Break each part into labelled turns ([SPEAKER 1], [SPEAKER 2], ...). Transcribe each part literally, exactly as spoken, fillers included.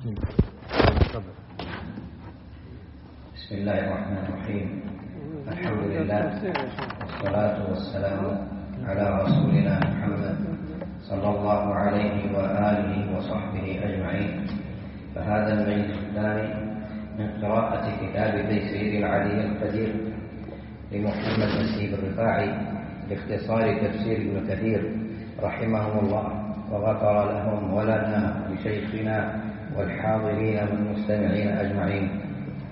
[SPEAKER 1] بسم الله الرحمن الرحيم. الحمد لله والصلاة والسلام على رسولنا محمد صلى الله عليه وآله وصحبه أجمعين. فهذا المجلس الثاني من قراءة كتاب تيسير العلي القدير لمحمد نسيب الرفاعي باختصار تفسير ابن كثير رحمه الله وغفر لهم ولنا لشيخنا والحاضرين والمستمعين أجمعين.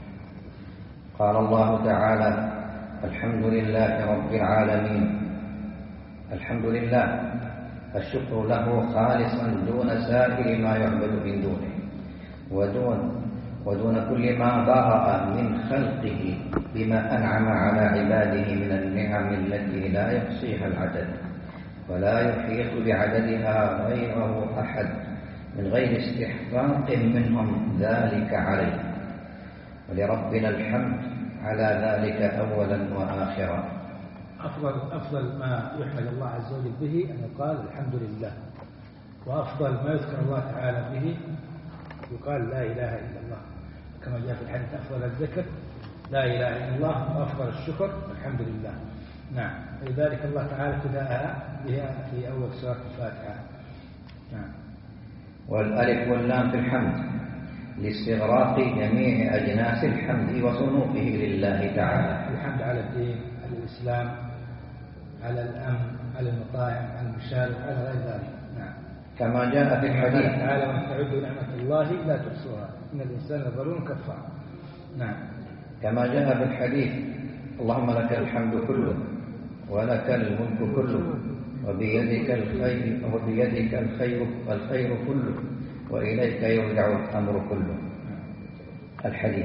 [SPEAKER 1] قال الله تعالى: الحمد لله رب العالمين. الحمد لله الشكر له خالصا دون سائر ما يعبد من دونه ودون ودون كل ما ضرأ من خلقه بما أنعم على عباده من النعم التي لا يحصيها العدد ولا يحيط بعددها غيره أحد من غير استحقاق منهم ذلك عليه، ولربنا الحمد على ذلك أولا وآخرا.
[SPEAKER 2] أفضل, أفضل ما يحمد الله عز وجل به أن يقال الحمد لله، وأفضل ما يذكر الله تعالى به يقال لا إله إلا الله، كما جاء في الحديث: أفضل الذكر لا إله إلا الله، وأفضل الشكر الحمد لله. نعم، ولذلك الله تعالى ابتدأها بها في أول سورة الفاتحة. نعم.
[SPEAKER 1] والألف واللام في الحمد لاستغراق جميع أجناس الحمد وصنوفه لله تعالى.
[SPEAKER 2] الحمد على الدين، على الإسلام، على الأمن، على المطاعم، على المشارب، على غير ذلك. نعم.
[SPEAKER 1] كما جاء في الحديث
[SPEAKER 2] تعالى: وإن تعدوا نعمة الله لا تحصوها إن الإنسان لظلوم كفار. نعم.
[SPEAKER 1] كما جاء في الحديث: اللهم لك الحمد كله ولك الملك كله وبيدك الخير وبيدك الخير والخير كله وإليك يرجع الأمر كله. الحديث.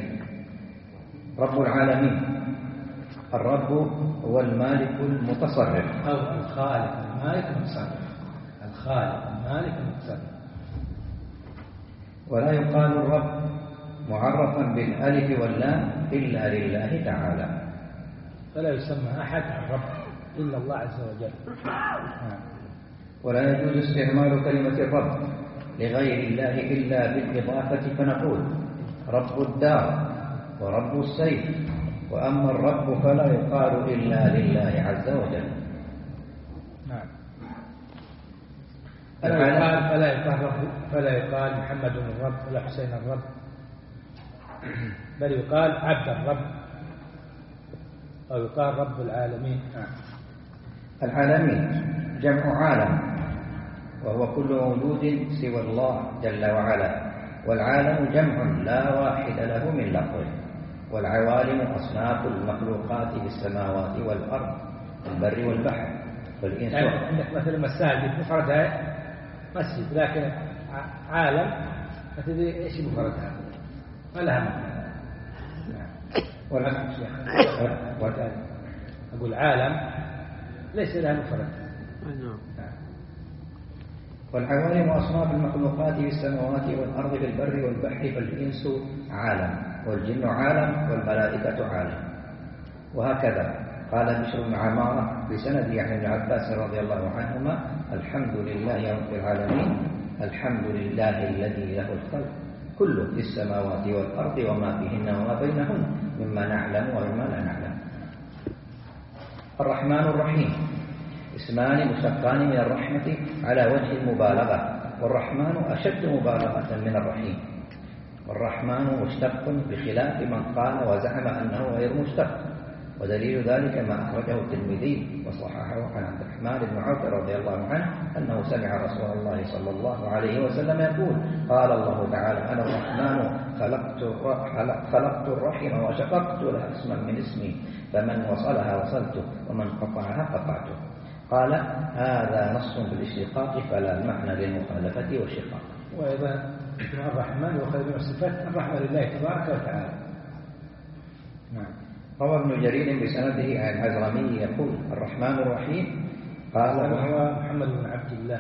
[SPEAKER 1] رب العالمين. الرب هو المالك المتصرف
[SPEAKER 2] أو الخالق المالك المتصرف. الخالق المالك المتصرف.
[SPEAKER 1] ولا يقال الرب معرفا بالألف واللام إلا لله تعالى،
[SPEAKER 2] فلا يسمى أحد الرب إلا الله عز وجل.
[SPEAKER 1] ولا يجوز استعمال كلمة الرب لغير الله إلا بالإضافة، فنقول رب الدار ورب السيف، وأما الرب فلا يقال إلا لله عز وجل.
[SPEAKER 2] نعم. فلا يقال فلا يقال رب، فلا يقال محمد الرب ولا حسين الرب، بل يقال عبد الرب أو يقال رب العالمين. نعم.
[SPEAKER 1] العالمين جمع عالم، وهو كل موجود سوى الله جل وعلا، والعالم جمع لا واحد له من لفظه. والعوالم أصناف المخلوقات في السماوات والأرض البر والبحر والإنس.
[SPEAKER 2] يعني عندك مثل مساجد مفردها مسجد، لكن عالم ما تدري إيش مفردها، ما لها معنى. والعكس يا أقول عالم ليس لها مفرد.
[SPEAKER 1] والعوالم أصناف المخلوقات في السماوات والأرض بالبر والبحر فالإنس عالم، والجن عالم، والملائكة عالم، وهكذا. قال بشر بن عمارة بسند عن ابن عباس رضي الله عنهما: الحمد لله رب العالمين، الحمد لله الذي له الخلق كله في السماوات والأرض وما فيهن وما بينهن مما نعلم ومما لا نعلم. الرحمن الرحيم اسمان مشتقان من الرحمة على وجه المبالغة، والرحمن أشد مبالغة من الرحيم. والرحمن مشتق بخلاف من قال وزعم أنه غير مشتق، ودليل ذلك ما أخرجه الترمذي وصححه عن عبد الرحمن بن عوف رضي الله عنه أنه سمع رسول الله صلى الله عليه وسلم يقول: قال الله تعالى: أنا الرحمن خلقت خلقت الرحم وشققت لها اسما من اسمي، فمن وصلها وصلته ومن قطعها قطعته. قال: هذا نص بالاشتقاق فلا معنى للمخالفة والشقاق.
[SPEAKER 2] وأيضا الرحمن يؤخذ من الصفات الرحمة لله تبارك وتعالى.
[SPEAKER 1] نعم. روى ابن جرير بسنده عن الحزرمي يقول: الرحمن الرحيم. قال
[SPEAKER 2] هو محمد بن عبد الله.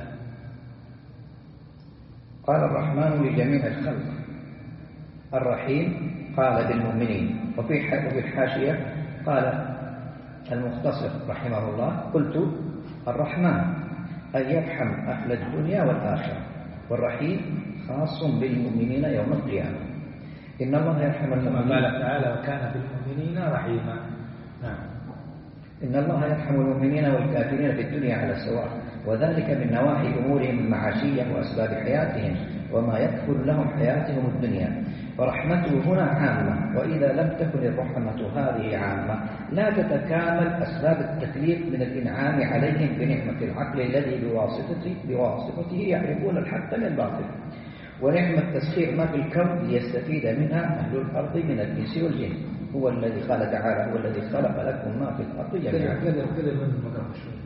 [SPEAKER 1] قال: الرحمن لجميع الخلق، الرحيم قال بالمؤمنين. وفي الحاشية قال المختصر رحمه الله: قلت الرحمن أن يرحم أهل الدنيا والآخرة، والرحيم خاص بالمؤمنين يوم القيامة. إن الله يرحم المؤمنين.
[SPEAKER 2] قال تعالى وكان بالمؤمنين رحيما. نعم.
[SPEAKER 1] إن الله يرحم المؤمنين والكافرين في الدنيا على السواء، وذلك من نواحي أمورهم المعاشية وأسباب حياتهم وما يكفل لهم حياتهم الدنيا. فرحمته هنا عامة، وإذا لم تكن الرحمة هذه عامة لا تتكامل أسباب التكليف من الإنعام عليهم بنعمة العقل الذي بواسطته, بواسطته يعرفون الحق من الباطل، ونعمة تسخير ما في الكون ليستفيد منها أهل الأرض من الإنس والجن. هو الذي قال تعالى هو الذي خلق لكم ما في الأرض جميعا.
[SPEAKER 2] كذا كذا من مقرب شوي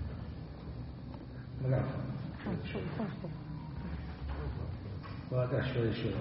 [SPEAKER 2] مقرب وأقرأ شوي شوي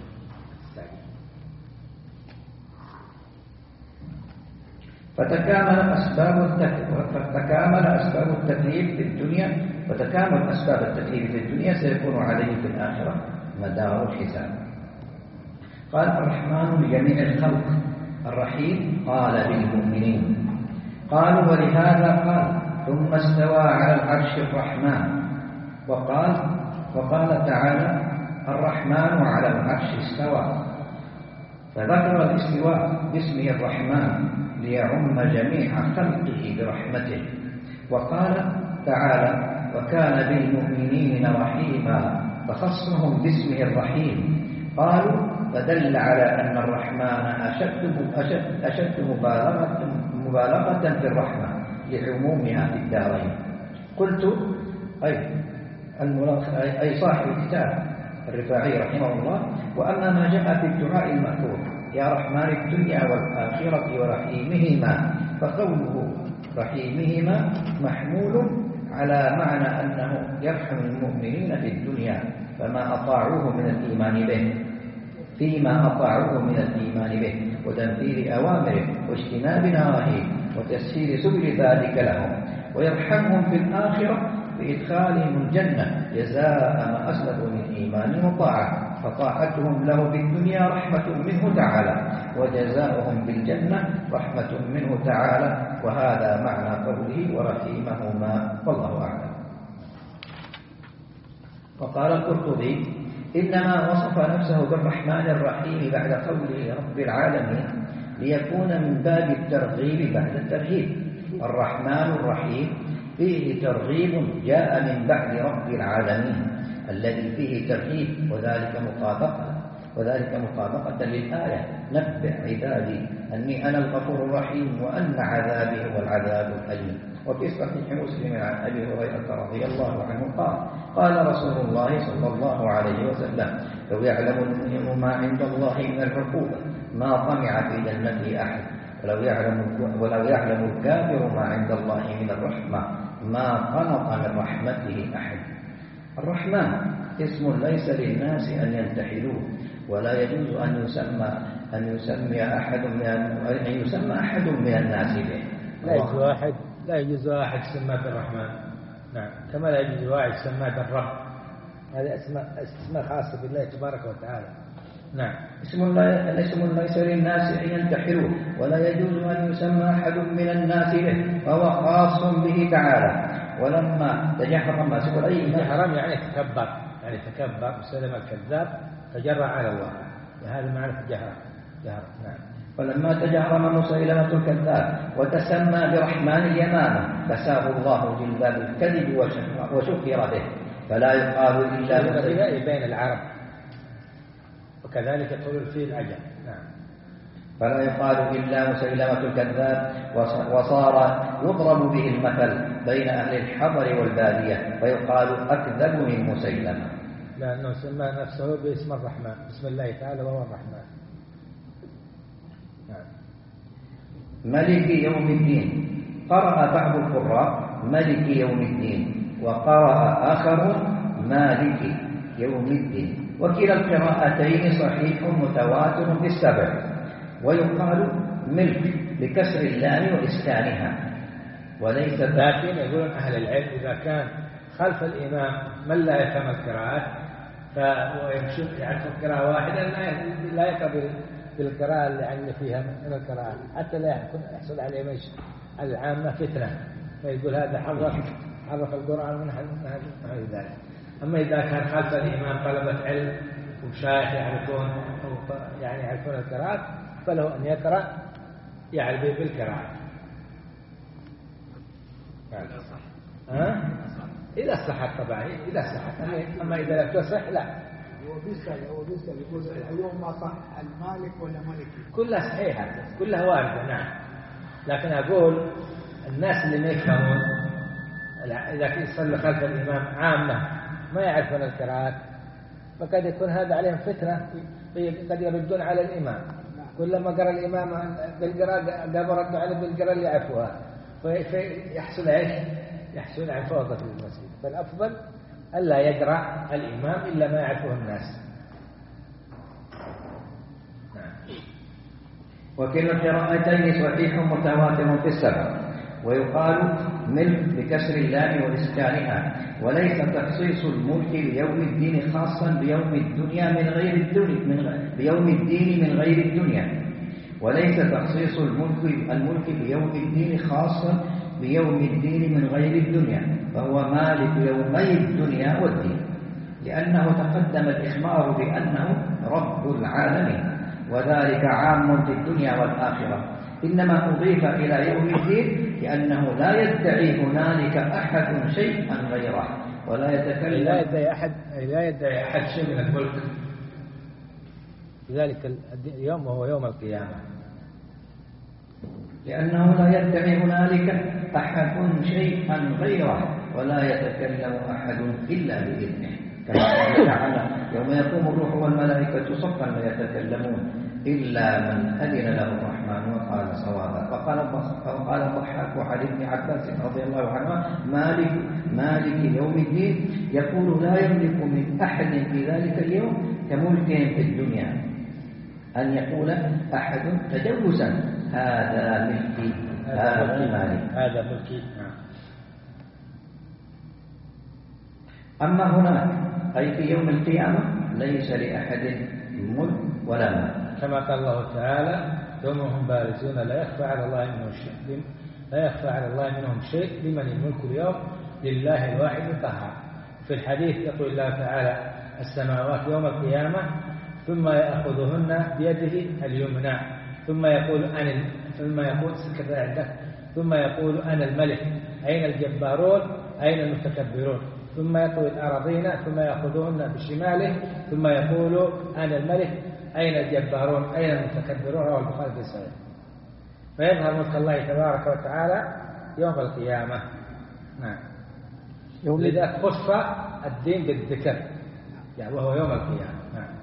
[SPEAKER 1] فتكامل أسباب فتكامل أسباب التكليف في الدنيا وتكامل أسباب التكليف في الدنيا سيكون عليه في الآخرة مدار الحساب. قال الرحمن لجميع الخلق، الرحيم قال للمؤمنين. قالوا ولهذا قال ثم استوى على العرش الرحمن، وقال وقال تعالى الرحمن على العرش استوى، فذكر الاستواء باسمه الرحمن ليعم جميع خلقه برحمته. وقال تعالى وكان بالمؤمنين رحيما، فخصهم باسمه الرحيم. قالوا فدل على أن الرحمن أشد, أشد, أشد مبالغة, مبالغة في الرحمة لعمومها في الدارين. قلت أي, أي صاحب الكتاب الرفاعي رحمه الله: وأما ما جاء في الدعاء المأثور يا رحمن الدنيا والآخرة ورحيمهما، فقوله رحيمهما محمول على معنى أنه يرحم المؤمنين في الدنيا فما أطاعوه من الإيمان به فيما أطاعوه من الإيمان به وتنفيذ أوامره واجتناب نواهيه وتسهيل سبل ذلك لهم، ويرحمهم في الآخرة بإدخالهم الجنة جزاء ما أسلفوا من إيمان وطاعة، فطاعتهم له في الدنيا رحمة منه تعالى، وجزاؤهم بالجنة رحمة منه تعالى، وهذا معنى قوله ورحيمهما، والله أعلم. وقال القرطبي: إنما وصف نفسه بالرحمن الرحيم بعد قوله رب العالمين ليكون من باب الترغيب بعد الترهيب. الرحمن الرحيم فيه ترغيب جاء من بعد رب العالمين الذي فيه ترهيب، وذلك مطابقة وذلك مطابقة للآية: نبئ عبادي أني أنا الغفور الرحيم وأن عذابي هو العذاب الأليم. وفي صحيح مسلم عن أبي هريرة رضي الله عنه قال: قال رسول الله صلى الله عليه وسلم: لو يعلم المؤمن ما عند الله من العقوبة ما طمع في جنته أحد، ولو يعلم ولو يعلم الكافر ما عند الله من الرحمة ما قنط من رحمته أحد. الرحمن اسم ليس للناس أن ينتحلوه، ولا يجوز أن يسمى أن يسمي أحد من أن يسمى أحد من الناس به.
[SPEAKER 2] لا يجوز واحد لا يجوز واحد يسمى بالرحمن، نعم، كما لا يجوز واحد يسمى بالرب. هذه اسماء اسماء خاصة بالله تبارك وتعالى. نعم.
[SPEAKER 1] اسم اسم ليس للناس أن ينتحلوه، ولا يجوز أن يسمى أحد من الناس به، فهو خاص به تعالى. ولما تجحرم ما سكر أي
[SPEAKER 2] تجحرم يعني تكبر، يعني تكبر مسلم الكذاب تجرع على الله، هذا معنى تجحرم. جهر. نعم.
[SPEAKER 1] ولما تجهرم مسيلمة الكذاب وتسمى برحمن اليمامة كساه الله جلباب الكذب وشكر به، فلا يقال إلا
[SPEAKER 2] مسيلمة بين العرب، وكذلك يقول في العجم. نعم.
[SPEAKER 1] فلا يقال إلا مسيلمة الكذاب، وصار يضرب به المثل بين أهل الحضر والبادية، فيقال أكذب من مسيلمة،
[SPEAKER 2] لأنه سمى نفسه باسم الرحمن، بسم الله تعالى وهو الرحمن.
[SPEAKER 1] ملك يوم الدين. قرأ بعض القراء ملك يوم الدين، وقرأ آخر مالك يوم الدين، وكلا القراءتين صحيح متواتر بالسبع. ويقال ملك بكسر اللام وإسكانها، وليس
[SPEAKER 2] لكن يقولون أهل العلم إذا كان خلف الإمام من لا يفهم القراءات فيمشي يعرف قراءة واحدة لا يقبل بالقراءة اللي عندنا فيها من القراءة، حتى لا يحصل عليه مش العامة فتنة، فيقول هذا حرف حرف القرآن من هذا ذلك. أما إذا كان خلف الإمام طلبة علم ومشايخ يعرفون يعني يعرفون القراءات فله أن يقرأ يعرف بالقراءة. ها؟ إذا صحت طبعا إذا صحت، أما إذا لم تصح لا.
[SPEAKER 3] هو بيسأل هو بيسأل يقول اليوم ما صح المالك ولا ملكي؟
[SPEAKER 2] كلها صحيحة كلها واردة نعم، لكن أقول الناس اللي ما يفهمون إذا يصلي خلف الإمام عامة ما يعرفون القراءات فقد يكون هذا عليهم فتنة، قد يردون على الإمام كلما قرأ الإمام بالقراءة قبل ردوا عليه بالقراءة اللي يعرفوها فيحصل إيش؟ يحصل عن فوضى في المسجد. فالأفضل ألا يقرأ الإمام إلا ما يعرفه الناس.
[SPEAKER 1] وكلا القراءتين صحيح متواتر في السبع، ويقال ملك بكسر اللام وإسكانها، وليس تخصيص الملك بيوم الدين خاصا بيوم الدنيا من غير الدنيا من غير بيوم الدين من غير الدنيا، وليس تخصيص الملك الملك بيوم الدين خاصا بيوم الدين من غير الدنيا، فهو مالك يومي الدنيا والدين، لأنه تقدم الإخبار بأنه رب العالمين، وذلك عام في الدنيا والآخرة، إنما أضيف إلى يوم الدين لأنه لا يدعي هنالك أحد شيئا غيره ولا يتكلم
[SPEAKER 2] لا يدعي أحد لا يدعي أحد شيء من الملك، لذلك اليوم وهو يوم القيامة،
[SPEAKER 1] لأنه لا يدعي هنالك أحد شيئا غيره ولا يتكلم أحد إلا بإذنه، كما قال تعالى يوم يقوم الروح والملائكة صفا لا يتكلمون إلا من أذن له الرحمن وقال صوابا. وقال وقال الضحاك عن ابن عباس رضي الله عنه مالك مالك يوم الدين يقول لا يملك من أحد في ذلك اليوم كملكهم في الدنيا أن يقول أحد تجوزا هذا ملكي هذا مالك
[SPEAKER 2] هذا ملكي.
[SPEAKER 1] أما هناك أي في يوم القيامة ليس لأحد ملك ولا مال،
[SPEAKER 2] كما قال الله تعالى يوم هم بارزون لا يخفى على الله منهم شيء لا يخفى على الله منهم شيء لمن الملك اليوم لله الواحد القهار. في الحديث يقول الله تعالى السماوات يوم القيامة ثم يأخذهن بيده اليمنى ثم يقول أنا ثم يقول سكت عندك ثم يقول أنا الملك أين الجبارون أين المتكبرون، ثم يقول الأراضين ثم يأخذهن بشماله ثم يقول أنا الملك أين الجبارون أين المتكبرون، رواه البخاري في صحيح. فيظهر ملك الله تبارك وتعالى يوم القيامة. نعم. لذا خص الدين بالذكر يعني وهو يوم القيامة. نعم.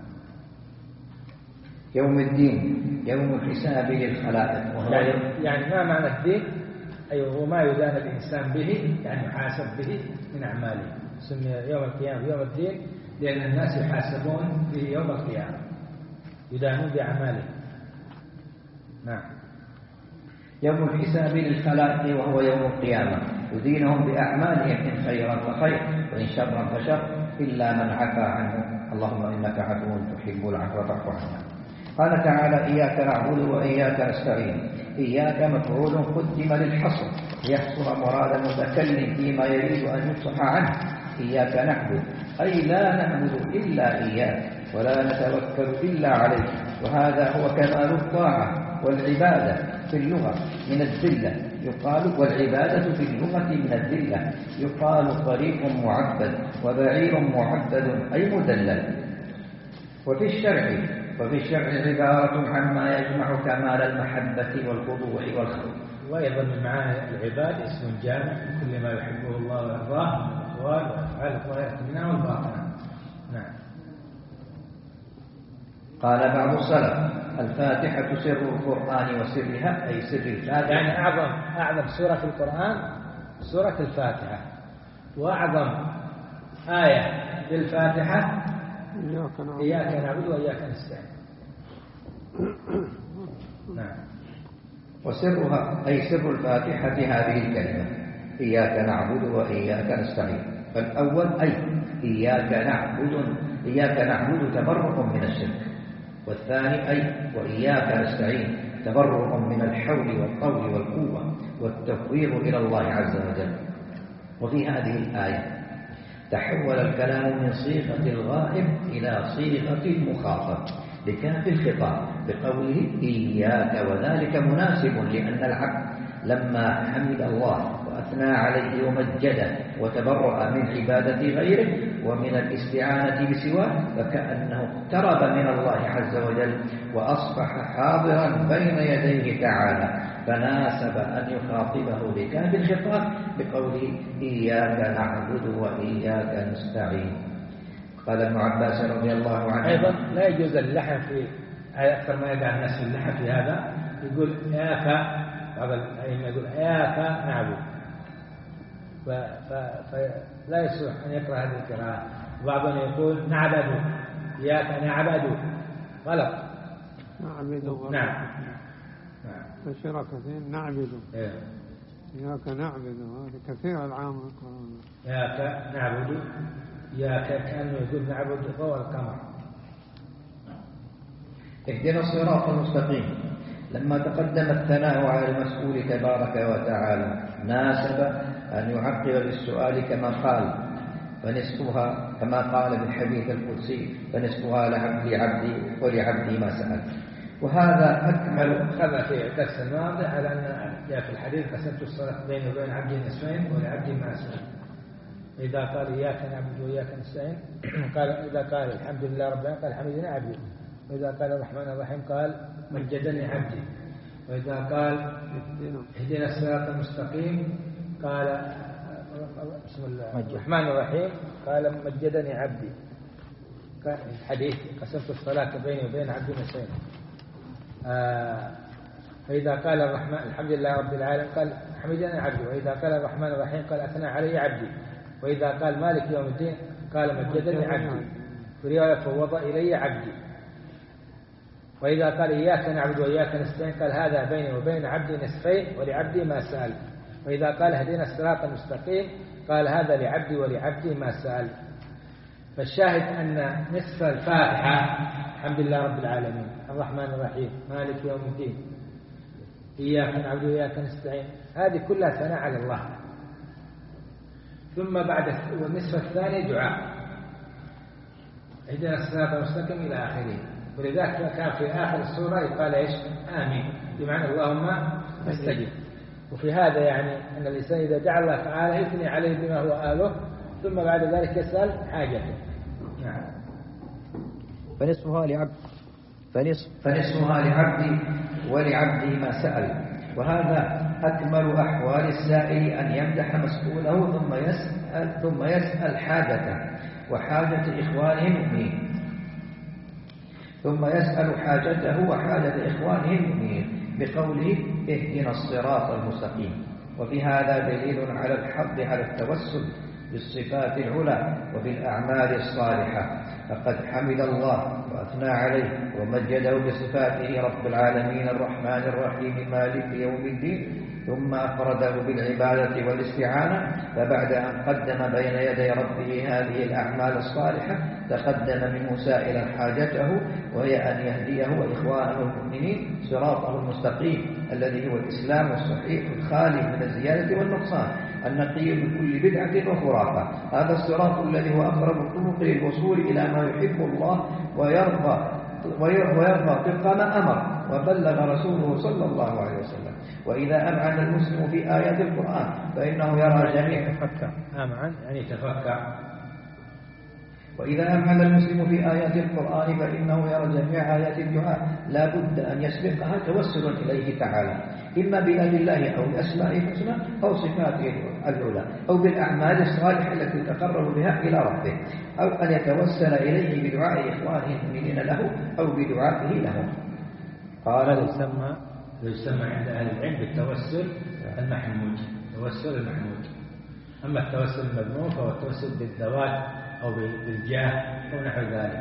[SPEAKER 1] يوم الدين يوم الحساب للخلائق، وهو
[SPEAKER 2] يعني, يعني ما معنى الدين؟ أي هو ما يدان الإنسان به يعني يحاسب به من أعماله، سمي يوم القيامة يوم الدين لأن الناس يحاسبون به يوم القيامة يدانون بأعماله. نعم.
[SPEAKER 1] يوم الحساب للخلائق وهو يوم القيامة يدينهم بأعمالهم إن خيرا فخير وإن شرا فشر إلا من عفا عنه، اللهم إنك عفو تحب العفو فاعف عنا. قال تعالى إياك نعبد وإياك نستعين، إياك مفعول قدم للحصر ليحصر مراد المتكلم فيما يريد أن يفصح عنه. إياك نعبد أي لا نعبد إلا إياك ولا نتوكل إلا عليك، وهذا هو كمال الطاعة والعبادة في اللغة من الذلة يقال، والعبادة في اللغة من الذلة يقال طريق معبد وبعير معبد أي مدلل. وفي الشرع وفي الشرع عبارة عما يجمع كمال المحبة والخضوع والخوف.
[SPEAKER 2] وأيضا من معاني العباد اسم جامع لكل ما يحبه الله ويرضاه من الأقوال والأفعال الظاهرة منها والباطنة. نعم.
[SPEAKER 1] قال بعض السلف الفاتحة سر القرآن وسرها أي سر الفاتحة،
[SPEAKER 2] يعني أعظم أعظم سورة في القرآن سورة الفاتحة، وأعظم آية للفاتحة إياك نعبد وإياك نستعين. نعم.
[SPEAKER 1] وسرها أي سر الفاتحة هذه الكلمة إياك نعبد وإياك نستعين. فالأول أي إياك نعبد إياك نعبد تبرؤ من الشرك، والثاني أي وإياك نستعين تبرؤ من الحول والطول والقوة والتفويض إلى الله عز وجل. وفي هذه الآية تحول الكلام من صيغة الغائب إلى صيغة المخاطب لكاف الخطاب بقوله إياك، وذلك مناسب لأن العبد لما حمد الله وأثنى عليه ومجده وتبرأ من عبادة غيره ومن الاستعانة بسواه فكأنه اقترب من الله عز وجل وأصبح حاضرا بين يديه تعالى، فناسب أن يخاطبه بكاف الخطاب بقوله إياك نعبد وإياك نستعين. قال ابن عباس رضي الله عنه
[SPEAKER 2] أيضا لا يجوز اللحن في أكثر ما يدعى الناس في اللحن في هذا، يقول إياك، بعض الأئمة يقول إياك نعبد، فلا يصلح أن يقرأ هذه القراءة. وبعضهم يقول نعبد، إياك نعبد، غلط.
[SPEAKER 4] نعبد
[SPEAKER 2] نعم
[SPEAKER 4] فشرك كثير نعبد
[SPEAKER 2] إيه.
[SPEAKER 4] إياك نعبد، هذا كثير العام يقرأون
[SPEAKER 2] إياك نعبد، إياك كأنه يقول نعبد ضوء القمر.
[SPEAKER 1] اهدنا الصراط المستقيم. لما تقدم الثناء على المسؤول تبارك وتعالى ناسب أن يعقب بالسؤال كما قال فنصفها كما قال بالحديث القدسي فنصفها لعبدي عبدي ولعبدي ما سأل. وهذا أكمل.
[SPEAKER 2] هذا في درس الماضي على أن جاء في الحديث قسمت الصلاة بيني وبين عبدي نصفين ولعبدي ما سأل. إذا قال إياك نعبد وإياك نستعين قال إذا قال الحمد لله رب العالمين قال حمدني عبدي، وإذا قال الرحمن الرحيم قال مجدني عبدي، وإذا قال اهدنا الصراط المستقيم قال بسم الله الرحمن الرحيم قال مجدني عبدي. الحديث قسمت الصلاة بيني وبين عبدي نصفين. آه فإذا قال الرحمن الحمد لله رب العالمين قال حمدني عبدي، وإذا قال الرحمن الرحيم قال أثنى علي عبدي، وإذا قال مالك يوم الدين قال مجدني عبدي، في رواية فوض إلي عبدي. وإذا قال إياك نعبد وإياك نستعين قال هذا بيني وبين عبدي نصفين ولعبدي ما سأل. وإذا قال هدينا الصراط المستقيم قال هذا لعبدي ولعبدي ما سأل. فالشاهد أن نصف الفاتحة الحمد لله رب العالمين الرحمن الرحيم مالك يوم الدين إياك نعبد وإياك نستعين هذه كلها ثناء على الله. ثم بعد النصف الثاني دعاء اهدنا الصراط المستقيم إلى آخره. ولذلك كان في آخر السورة يقال إيش آمين بمعنى اللهم استجب. وفي هذا يعني أن الإنسان إذا دعا الله تعالى يثني عليه بما هو آله ثم بعد ذلك يسأل حاجته. نعم.
[SPEAKER 1] فنصفها لعبد فنصف فنصفها لعبدي ولعبدي ما سأل. وهذا أكمل أحوال السائل أن يمدح مسؤوله ثم يسأل ثم يسأل حاجته وحاجة إخوانه المؤمنين ثم يسأل حاجته وحاجة إخوانه المؤمنين بقوله اهدنا الصراط المستقيم. وفي هذا دليل على الحض على التوسل بالصفات العلى وبالأعمال الصالحة. فقد حمد الله وأثنى عليه ومجده بصفاته رب العالمين الرحمن الرحيم مالك يوم الدين، ثم أفرده بالعبادة والاستعانة. فبعد أن قدم بين يدي ربه هذه الأعمال الصالحة تقدم منه سائلا حاجته وهي أن يهديه وإخوانه المؤمنين صراطه المستقيم الذي هو الإسلام الصحيح الخالي من الزيادة والنقصان النقي من كل بدعة وخرافة. هذا الصراط الذي هو أقرب الطرق للوصول إلى ما يحب الله ويرضى ويرضى طبق ما أمر وبلغ رسوله صلى الله عليه وسلم. وإذا أمعن المسلم في آيات القرآن فإنه يرى جميع
[SPEAKER 2] تفكر أمعن يعني تفكر
[SPEAKER 1] وإذا أمعن المسلم في آيات القرآن فإنه يرى جميع آيات الدعاء لا بد أن يسبقها توسل إليه تعالى إما بآل الله أو بأسمائه الحسنى أو صفاته العلى أو بالأعمال الصالحة التي تقرب بها إلى ربه، أو أن يتوسل إليه بدعاء إخوانه المؤمنين له أو بدعائه لهم.
[SPEAKER 2] قال يسمى يسمى عند أهل العلم بالتوسل المحمود، التوسل المحمود. أما التوسل المذموم فهو التوسل بالذوات أو بالجاه أو نحو ذلك.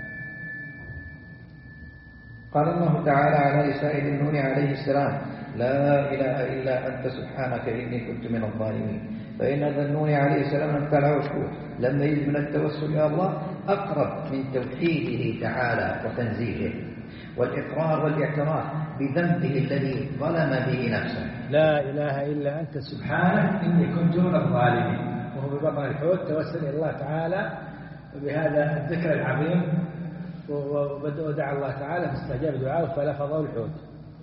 [SPEAKER 1] قال الله تعالى على لسان ذي النون عليه السلام لا إله إلا أنت سبحانك إني كنت من الظالمين. فإن ذا النون عليه السلام امتلأ وشكور لما يجب من التوسل إلى الله أقرب من توحيده تعالى وتنزيهه والإقرار والاعتراف بذنبه الذي ظلم به نفسه.
[SPEAKER 2] لا إله إلا أنت سبحانك إني كنت من الظالمين. وهو ببطن الحوت توسل إلى الله تعالى بهذا الذكر العظيم، ودعا الله تعالى فاستجاب دعاءه فلفظه الحوت.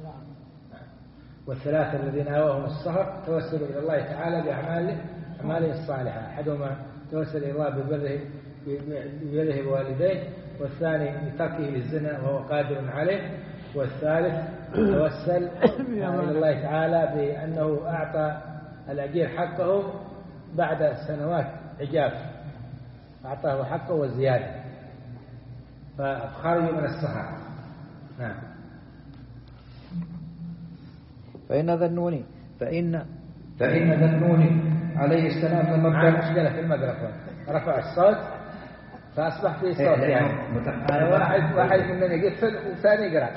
[SPEAKER 2] والثلاثة الذين آواهم الصهر توسلوا إلى الله تعالى بأعماله أعماله الصالحة، أحدهما توسل إلى الله ببره ببره بوالديه، والثاني بتركه للزنا وهو قادر عليه، والثالث توسل إلى الله تعالى بأنه أعطى الأجير حقه بعد سنوات عجاف، أعطاه حقه وزيادة فخرجوا من الصحراء. نعم.
[SPEAKER 1] فإن ذنوني فإن فإن ذنوني عليه السلام لما
[SPEAKER 2] مع مشكلة في الميكروفون رفع الصوت فأصبح في صوت يعني واحد واحد مننا يقفل والثاني يقرأ.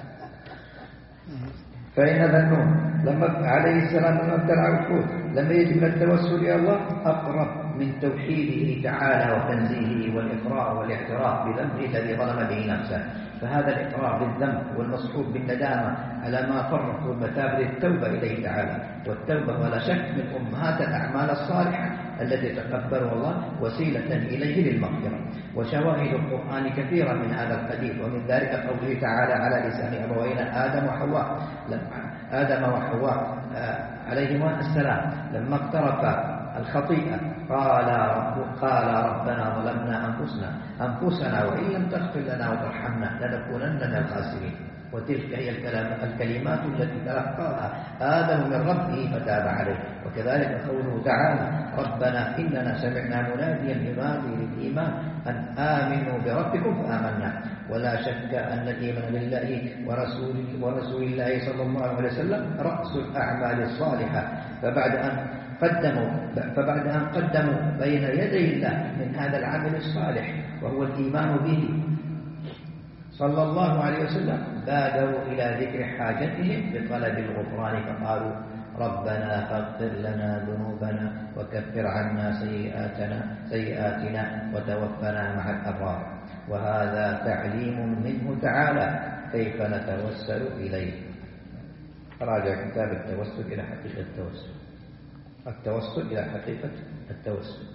[SPEAKER 1] فإن ذنون لما عليه السلام لما ابتلع الحوت لما يجب التوسل إلى الله أقرب من توحيده تعالى وتنزيهه والإقرار والاعتراف بذنبه الذي ظلم به نفسه. فهذا الإقرار بالذنب والمصحوب بالندامة على ما فرط والمتاب للتوبة إليه تعالى، والتوبة ولا شك من أمهات الأعمال الصالحة التي تقبلها الله وسيلة إليه للمغفرة. وشواهد القرآن كثيرة من هذا الحديث، ومن ذلك قوله تعالى على لسان أبوينا آدم وحواء آدم وحواء عليهما السلام لما اقترفا الخطيئة قال رب قال ربنا ظلمنا أنفسنا أنفسنا وإن لم تغفر لنا وترحمنا لنكونن من الخاسرين. وتلك هي الكلمات التي تلقاها آدم من ربه فتاب عليه. وكذلك قوله تعالى ربنا إننا سمعنا مناديا ينادي للإيمان أن آمنوا بربكم فآمنا. ولا شك أن الإيمان بالله ورسول, ورسول الله صلى الله عليه وسلم رأس الأعمال الصالحة. فبعد أن قدموا فبعد أن قدموا بين يدي الله من هذا العمل الصالح وهو الإيمان به صلى الله عليه وسلم بادروا إلى ذكر حاجتهم بطلب الغفران فقالوا ربنا فاغفر لنا ذنوبنا وكفر عنا سيئاتنا سيئاتنا وتوفنا مع الأبرار. وهذا تعليم منه تعالى كيف نتوسل إليه. راجع كتاب التوسل إلى حقيقة التوسل التوسل إلى حقيقة التوسل.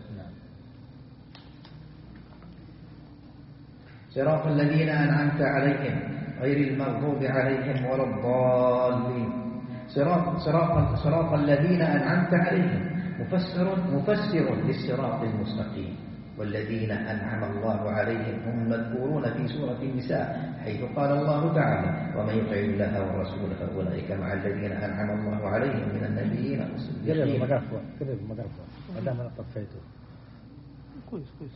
[SPEAKER 1] صراط الذين أنعمت عليهم غير المغضوب عليهم ولا الضالين. صراط صراط صراط الذين أنعمت عليهم مفسر مفسر للصراط المستقيم، والذين أنعم الله عليهم هم مذكورون في سورة النساء حيث قال الله تعالى ومن يطع الله والرسول فأولئك مع الذين أنعم الله عليهم من النبيين والصديقين.
[SPEAKER 4] كويس كويس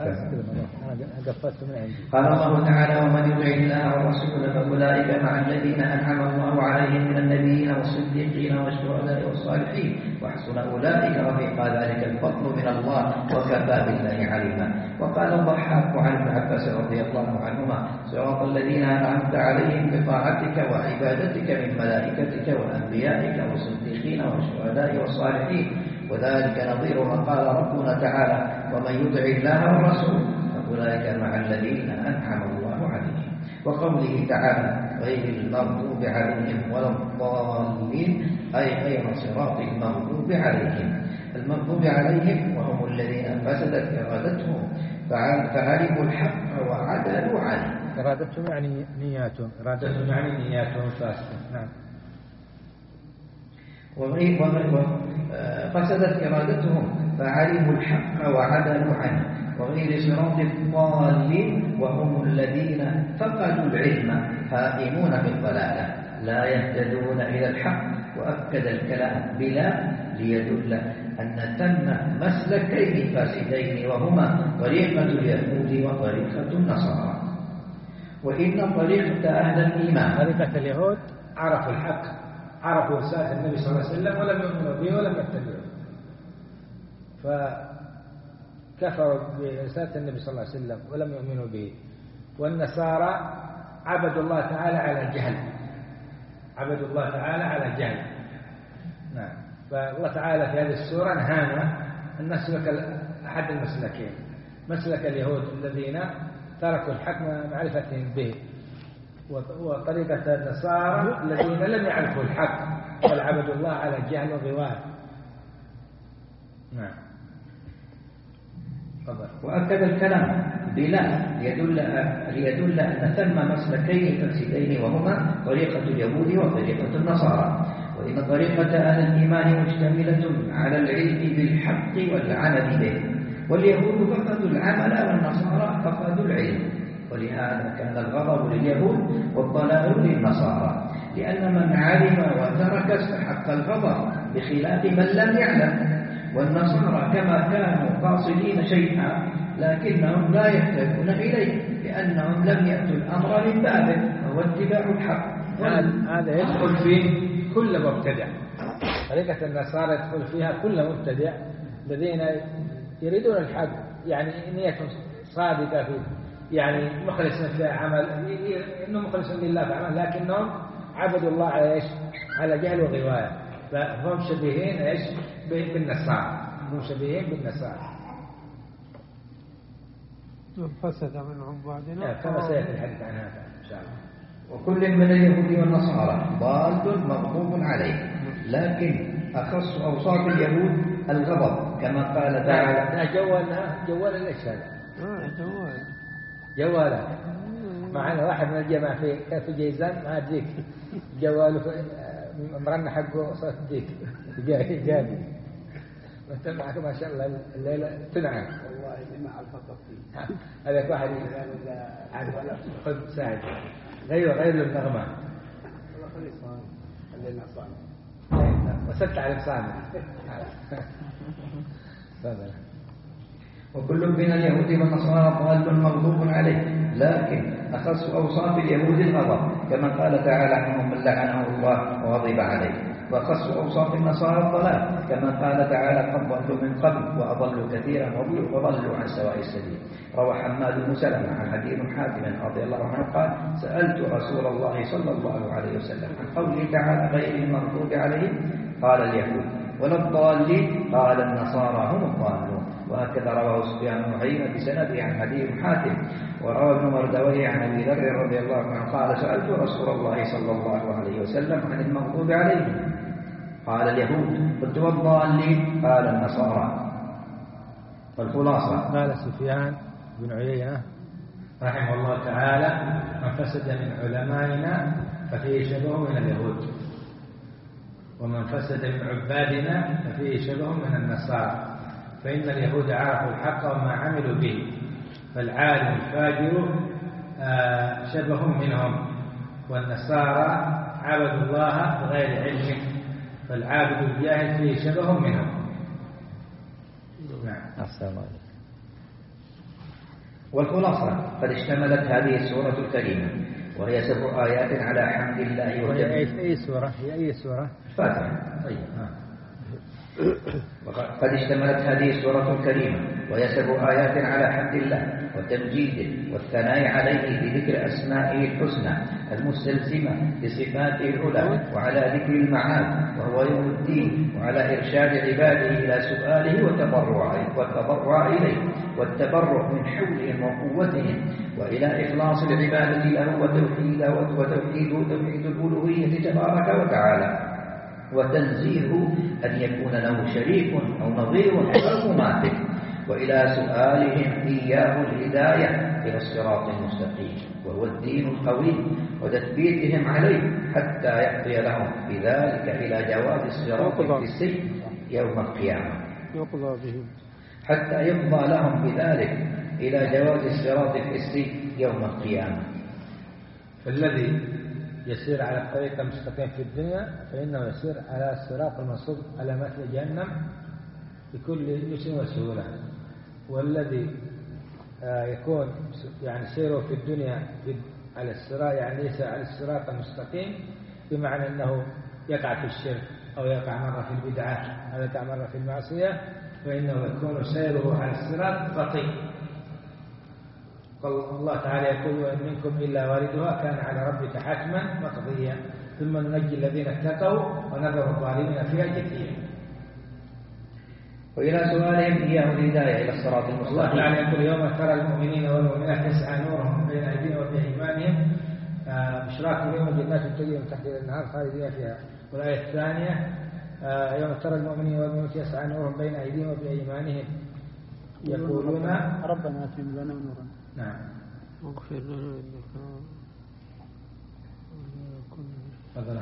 [SPEAKER 1] قال الله تعالى ومن يطع الله والرسول فأولئك مع الذين أنعم الله عليهم من النبيين والصديقين والشهداء والصالحين وحسن أولئك رفيقا ذلك الفضل من الله وكفى بالله عليما. وقال الضحاك عن ابن عباس رضي الله عنهما صراط الذين أنعمت عليهم بطاعتك وعبادتك من ملائكتك وأنبيائك والصديقين والشهداء والصالحين. وذلك نظير ما قال ربنا تعالى ومن يطع الله والرسول فأولئك مع الذين أنعم الله عليهم. وقوله تعالى غير المغضوب عليهم ولا الضالين أي غير صراط المغضوب عليهم. المغضوب عليهم وهم الذين فسدت إرادتهم فعلموا الحق وعدلوا عنه.
[SPEAKER 2] إرادتهم يعني نياتهم إرادتهم يعني نياتهم فاسدة. نعم.
[SPEAKER 1] وغير فسدت إرادتهم فعلموا الحق وعدلوا عنه. وغير صراط الضالين وهم الذين فقدوا العلم هائمون بالضلالة لا يهتدون إلى الحق. وأكد الكلام بلا ليدل أن ثم مسلكين فاسدين وهما طريقة اليهود وطريقة النصارى. وإن طريقة أهل الإيمان
[SPEAKER 2] طريقة اليهود عرفوا الحق عرفوا رسالة النبي صلى الله عليه وسلم ولم يؤمنوا به ولم يتبعوه فكفروا برسالة النبي صلى الله عليه وسلم ولم يؤمنوا به. والنصارى عبدوا الله تعالى على الجهل عبدوا الله تعالى على الجهل. نعم. فالله تعالى في هذه السورة نهانا أن نسلك أحد المسلكين مسلك اليهود الذين تركوا الحق معرفتهم به، وطريقة النصارى الذين لم يعرفوا الحق بل عبدوا الله على الجهل والغواية. نعم.
[SPEAKER 1] وأكد الكلام بلا ليدل, ليدل أن ثم مسلكين فاسدين وهما طريقة اليهود وطريقة النصارى، وإن طريقة أهل الإيمان مشتملة على العلم بالحق والعمل به، واليهود فقدوا العمل والنصارى فقدوا العلم، ولهذا كان الغضب لليهود والضلال للنصارى، لأن من علم وترك استحق الغضب بخلاف من لم يعلم. والنصارى كما كانوا قاصدين شيئا لكنهم لا يهتدون إليه لأنهم لم يأتوا الأمر من بابه وهو اتباع الحق.
[SPEAKER 2] هذا يدخل فيه كل مبتدع. طريقة النصارى يدخل فيها كل مبتدع الذين يريدون الحق، يعني نيتهم صادقة فيه، يعني مخلص في عمل، إنه مخلص لله في عمل، لكنهم عبدوا الله على إيش؟ على جهل وغواية، فهم شبيهين إيش؟ بالنصارى، هم شبيهين بالنصارى.
[SPEAKER 4] فسد من عبادنا
[SPEAKER 2] كما سيأتي الحديث عن هذا إن شاء الله.
[SPEAKER 1] وكل من اليهود والنصارى ضال مغضوب عليه، لكن أخص أوصاف اليهود الغضب كما قال تعالى.
[SPEAKER 2] لا جوالها جوال ليش هذا؟
[SPEAKER 4] جوال
[SPEAKER 2] جواله معنا واحد من الجماعة في كان في جيزان مع ديك جواله مرنا حقه صوت ديك جاي جابي وانت معك ما شاء الله الليلة تنعم
[SPEAKER 3] والله اللي مع الفقط فيه
[SPEAKER 2] هذاك واحد خذ ساعد غير غير النغمة
[SPEAKER 3] والله خلي صامت خلينا صامت
[SPEAKER 2] وسدت على صامت تفضل.
[SPEAKER 1] وكل من اليهود والنصارى ضال مغضوب عليه، لكن أخص أوصاف اليهود الغضب كما قال تعالى عنهم من لعنه الله وغضب عليه، وأخص أوصاف النصارى الضلال كما قال تعالى قد ضلوا من قبل وأضلوا كثيرا وضلوا عن سواء السبيل. روى حماد بن سلمة عن حديث حاتم رضي الله عنه قال سألت رسول الله صلى الله عليه وسلم عن قوله تعالى غير المغضوب عليهم قال اليهود، ولا الضالين قال النصارى هم الضالون. وهكذا رواه سفيان بن عيينة بسنده عن حديث حاتم. وروى ابن مردويه عن ابي ذر رضي الله عنه قال سألت رسول الله صلى الله عليه وسلم عن المغضوب عليهم قال اليهود، قلت والضالين قال النصارى. والخلاصة
[SPEAKER 2] قال سفيان بن عيينة رحمه الله تعالى من فسد من علمائنا ففيه شبه من اليهود، ومن فسد من عبادنا ففيه شبه من النصارى، فإن اليهود عرفوا الحق وما عملوا به، فالعالم الفاجر شبه منهم، والنصارى عبدوا الله بغير علم، فالعابد الجاهل فيه شبه منهم. نعم. السلام عليكم.
[SPEAKER 1] والخلاصة قد اشتملت هذه السورة الكريمة وهي سبع آيات على حمد الله
[SPEAKER 2] وهي أي سورة؟ هي أي سورة؟
[SPEAKER 1] الفاتحة. طيب. قد اشتملت هذه السورة الكريمة وهي سبع آيات على حمد الله وتمجيده والثناء عليه بذكر أسمائه الحسنى المستلزمة لصفاته العلى، وعلى ذكر المعاد وهو يوم الدين، وعلى إرشاد عباده إلى سؤاله والتضرع والتضرع إليه والتبرع من حولهم وقوتهم، وإلى إخلاص العبادة له وتوحيده وتوحيده توحيد الألوهية تبارك وتعالى، وتنزيهه أن يكون له شريك أو نظير أو مماثل، وإلى سؤالهم إياه الهداية إلى الصراط المستقيم وهو الدين القويم، وتثبيتهم عليه حتى يقضي لهم بذلك إلى جواز الصراط القسي يوم القيامة
[SPEAKER 4] يقضى بهم
[SPEAKER 1] حتى يقضى لهم بذلك إلى جواز الصراط القسي يوم القيامة.
[SPEAKER 2] فالذي يسير على الطريق المستقيم في الدنيا فإنه يسير على الصراط المنصوب على مثل جهنم بكل يسر وسهولة، والذي يكون يعني سيره في الدنيا على الصراط يعني يسير على الصراط المستقيم بمعنى أنه يقع في الشرك أو يقع مرة في البدعة أو يقع مرة في المعصية، فإنه يكون سيره على الصراط بطيء. الله تعالى يقول وإن منكم إلا واردها كان على ربك حتما مقضيا ثم ننجي الذين اتقوا ونذر الظالمين فيها جثيا.
[SPEAKER 1] وإلى سؤالهم إياه الهداية إلى الصراط المستقيم.
[SPEAKER 2] الله تعالى يقول يوم ترى المؤمنين والمؤمنات يسعى نورهم بين أيديهم وبأيمانهم بشراكهم يوم جنات تجري من تحتها الأنهار خالدين فيها. والآية الثانية يوم ترى المؤمنين والمؤمنات يسعى نورهم بين أيديهم وبأيمانهم يقولون
[SPEAKER 3] ربنا أتم لنا نورا.
[SPEAKER 2] نعم.
[SPEAKER 4] واغفر لنا إنك
[SPEAKER 2] فضلا.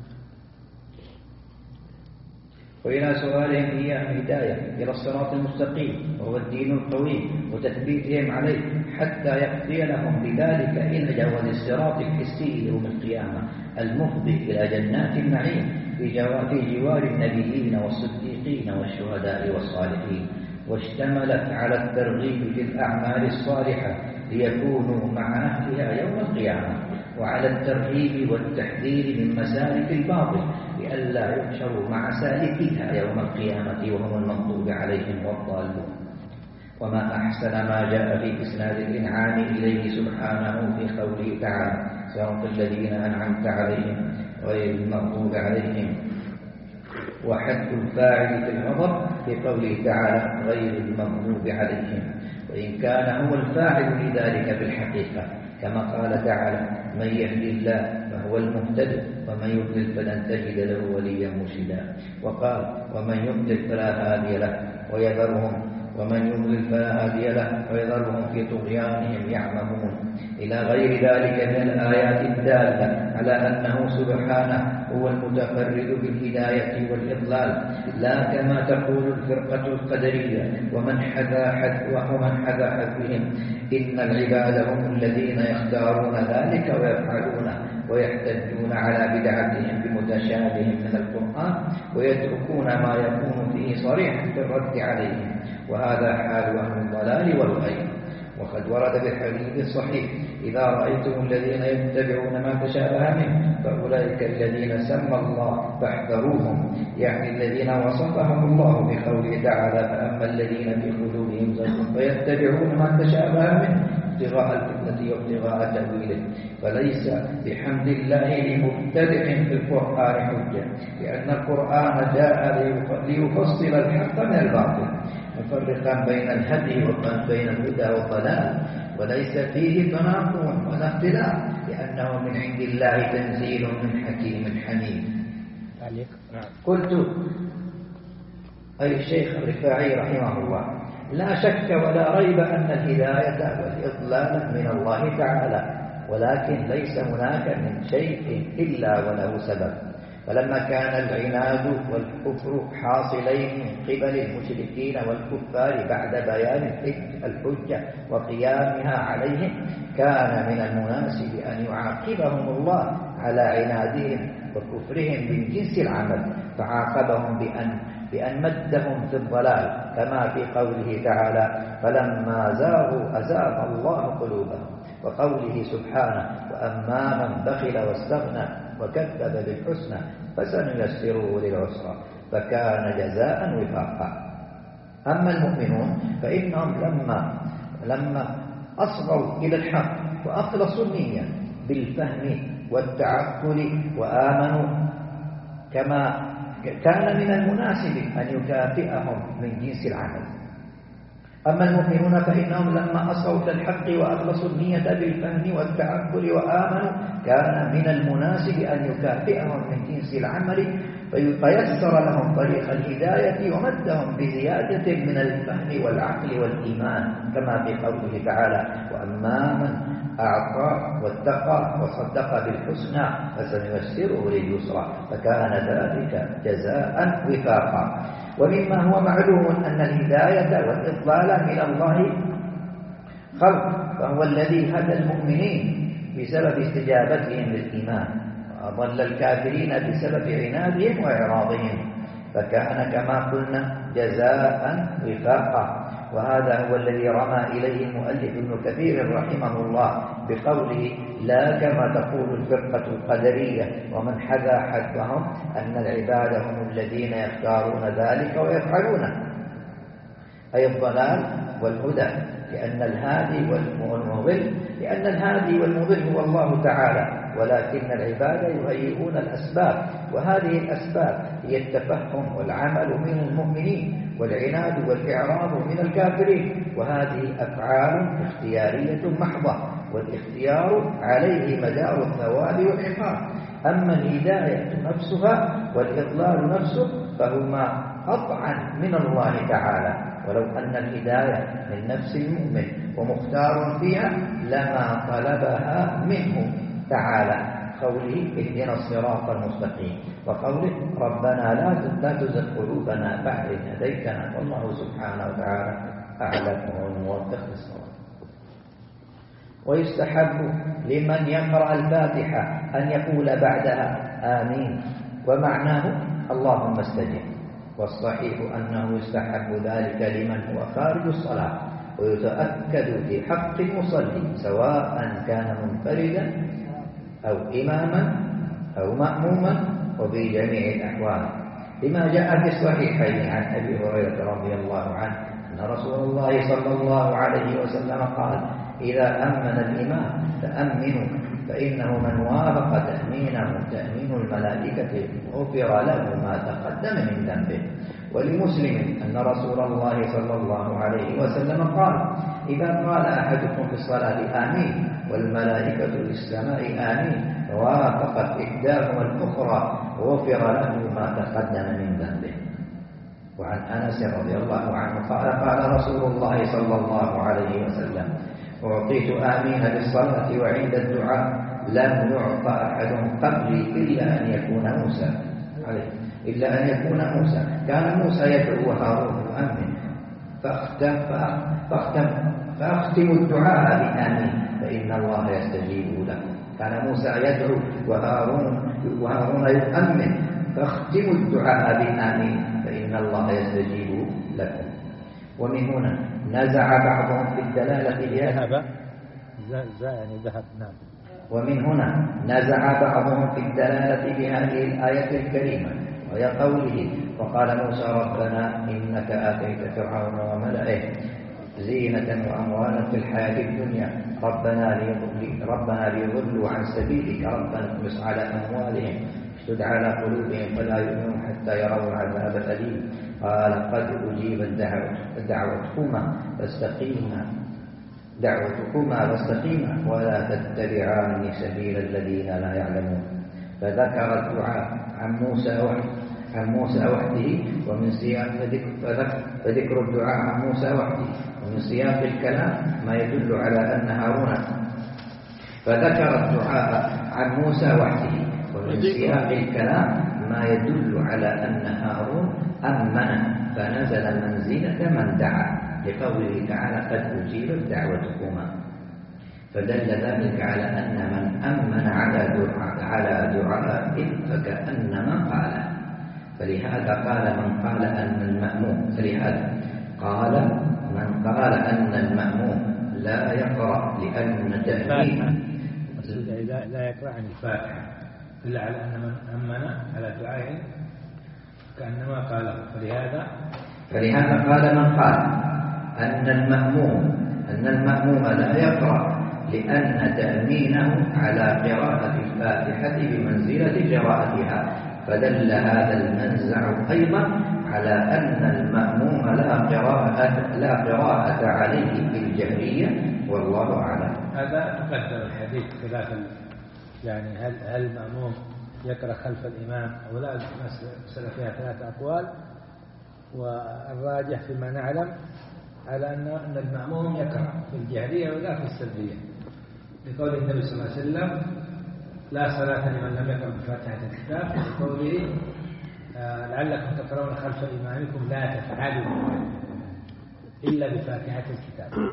[SPEAKER 1] وإلى سؤالهم إياه الهداية إلى الصراط المستقيم وهو الدين القويم وتثبيتهم عليه حتى يقضي لهم بذلك إلى جواز الصراط الحسي يوم القيامة المفضي إلى جنات النعيم في جوار النبيين والصديقين والشهداء والصالحين، واشتملت على الترغيب في الأعمال الصالحة ليكونوا مع أهلها يوم القيامة، وعلى الترهيب والتحذير من مسالك الباطل لئلا يحشروا مع سالكيها يوم القيامة وهم المغضوب عليهم والضالون. وما أحسن ما جاء في إسناد الإنعام إليه سبحانه في قوله تعالى صراط الذين أنعمت عليهم غير المغضوب عليهم، وحد الفاعل في الغضب في قوله تعالى غير المغضوب عليهم، وإن كان هو الفاعل لذلك في الحقيقة كما قال تعالى من يهد الله فهو المهتد ومن يضلل فلن تجد له وليا مرشدا، وقال ومن يضلل فلا هادي له ويذرهم ومن يضلل فلا هادي له ويذرهم في طغيانهم يعمهون، إلى غير ذلك من الآيات الدالة على أنه سبحانه هو المتفرد بالهداية والإضلال، لا كما تقول الفرقة القدرية ومن حذا حد ومن حذا حذهم إن العباد هم الذين يختارون ذلك ويفعلونه ويحتجون على بدعتهم بمتشابه من القرآن ويتركون ما يكون فيه صريحا في الرد عليهم، وهذا حال أهل الضلال والغي. وقد ورد بالحديث الصحيح إذا رأيتم الذين يتبعون ما تشابه منه فأولئك الذين سمى الله فاحذروهم، يعني الذين وصفهم الله بقوله تعالى فأما الذين في قلوبهم زيغ فيتبعون ما تشابه منه ابتغاء الفتنة وابتغاء تأويله، فليس بحمد الله لمبتدع في القرآن حجة، لأن القرآن جاء ليفصل الحق من الباطل مفرقا بين الهدي وبين الهدى والضلال، وليس فيه تناقض ولا اختلاف، لأنه من عند الله تنزيل من حكيم حميد. قلت أي الشيخ الرفاعي رحمه الله لا شك ولا ريب أن الهداية والإضلال من الله تعالى، ولكن ليس هناك من شيء إلا وله سبب، فلما كان العناد والكفر حاصلين من قبل المشركين والكفار بعد بيان الحجة وقيامها عليهم كان من المناسب أن يعاقبهم الله على عنادهم وكفرهم من جنس العمل، فعاقبهم بأن بأن مدهم في الضلال كما في قوله تعالى فلما زاغوا أزاغ الله قلوبهم، وقوله سبحانه وأما من بخل واستغنى وكذب بالحسنى فسنيسره للعسرى فكان جزاء وفاقا. أما المؤمنون فإنهم لما لما أصغوا إلى الحق وأخلصوا النية بالفهم والتعقل وآمنوا كما كان من المناسب أن يكافئهم من جنس العمل. أما المؤمنون فإنهم لما أصغوا إلى الحق وأخلصوا النية بالفهم والتعقل وآمنوا كان من المناسب أن يكافئهم من جنس العمل فييسر لهم طريق الهداية ومدهم بزيادة من الفهم والعقل والإيمان كما في قوله تعالى وأما من أعطى واتقى وصدق بالحسنى فسنيسره لليسرى فكان ذلك جزاء وفاقا. ومما هو معلوم أن الهداية والإضلال من الله خلق، فهو الذي هدى المؤمنين بسبب استجابتهم للإيمان وأضل الكافرين بسبب عنادهم وإعراضهم، فكان كما قلنا جزاء وفاقا. وهذا هو الذي رمى إليه المؤلف ابن كثير رحمه الله بقوله لا كما تقول الفرقة القدرية ومن حذا حدهم أن العباد هم الذين يختارون ذلك ويفعلونه، أي الضلال والهدى، لأن الهادي والمضل لأن الهادي والمضل هو الله تعالى، ولكن العباد يهيئون الأسباب، وهذه الأسباب هي التفهم والعمل من المؤمنين والعناد والإعراض من الكافرين، وهذه أفعال اختيارية محضة، والاختيار عليه مدار الثواب والعقاب. أما الهداية نفسها والإضلال نفسه فهما قطعا من الله تعالى، ولو أن الهداية من نفس المؤمن ومختار فيها لما طلبها منه تعالى، قوله اهدنا الصراط المستقيم، وقوله ربنا لا تزغ قلوبنا بعد إذ هديتنا، والله سبحانه وتعالى أعلم والموفق للصواب. ويستحب لمن يقرأ الفاتحة أن يقول بعدها آمين ومعناه اللهم استجب، والصحيح أنه يستحب ذلك لمن هو خارج الصلاة، ويتأكد في حق المصلي سواء كان منفردا أو إماما أو مأموما وفي جميع الأحوال، لما جاء في الصحيحين عن أبي هريرة رضي الله عنه أن رسول الله صلى الله عليه وسلم قال إذا أمن الإمام فأمنوا، فإنه من وافق تأمينه تأمين الملائكة غفر له ما تقدم من ذنبه. ولمسلم أن رسول الله صلى الله عليه وسلم قال إذا قال أحدكم في الصلاة آمين والملائكة في السماء آمين فوافقت إحداهما الأخرى غفر له ما تقدم من ذنبه. وعن أنس رضي الله عنه قال قال رسول الله صلى الله عليه وسلم أعطيت آمين بالصلاة وعند الدعاء لم يعطى أحد قبلي إلا أن يكون موسى عليه إلا أن يكون موسى كان موسى يدعو وهارون يؤمن فأختم, فأختم, فأختم الدعاء بآمين فإن الله يستجيب له. كان موسى يدعو وهارون, وهارون يؤمن فأختم الدعاء بآمين فإن الله يستجيب لكم. ومن هنا نزع بعضهم في الدلالة
[SPEAKER 2] ذهب يعني ذهب نعم.
[SPEAKER 1] ومن هنا نزع بعضهم في الدلالة بهذه الآية الكريمة وهي قوله وقال موسى ربنا إنك آتيت فرعون وملئه زينة وأموالا في الحياة الدنيا ربنا ليضلوا ربنا ليضلوا عن سبيلك ربنا اطمس على أموالهم اشدد على قلوبهم فلا يؤمنون حتى يروا العذاب الأليم. قال قد أجيبت دعوتكما فاستقيما دعوتكما فاستقيما ولا تتبعان سبيل الذين لا يعلمون. فذكر الدعاء عن موسى وحده عن موسى وحده ومن سياق فذكر الدعاء عن موسى وحده ومن سياق الكلام ما يدل على أن هارون فذكر الدعاء عن موسى وحده ومن سياق الكلام ما يدل على أن هارون أمن فنزل منزلة من دعا لقوله تعالى قد أجيبت دعوتكما، فدل ذلك على أن من أمن على دعاء على دعاء فكأنما قال. فلهذا قال من قال أن المأموم فلهذا قال من قال أن المأموم لا يقرأ لأن تأمين
[SPEAKER 2] لا يقرأ عن الفاتحة إلا على أن من أمن على دعاء كأنما قال. فلهذا
[SPEAKER 1] فلهذا قال من قال أن المأموم أن المأموم لا يقرأ لأن تأمينه على قراءة الفاتحة بمنزلة قراءتها، فدل هذا المنزع أيضا على أن المأموم لا قراءة لا قراءة عليه في الجهرية والله أعلم.
[SPEAKER 2] هذا تقدم الحديث خلاف يعني هل هل المأموم يقرأ خلف الإمام أو لا؟ مسألة فيها ثلاثة أقوال، والراجح فيما نعلم على أن المأموم يقرأ في الجهرية ولا في السرية، لقول النبي صلى الله عليه وسلم لا صلاة لمن لم يقرأ بفاتحة الكتاب، لقوله آه لعلكم تقرؤون خلف إمامكم لا تفعلوا إلا بفاتحة الكتاب،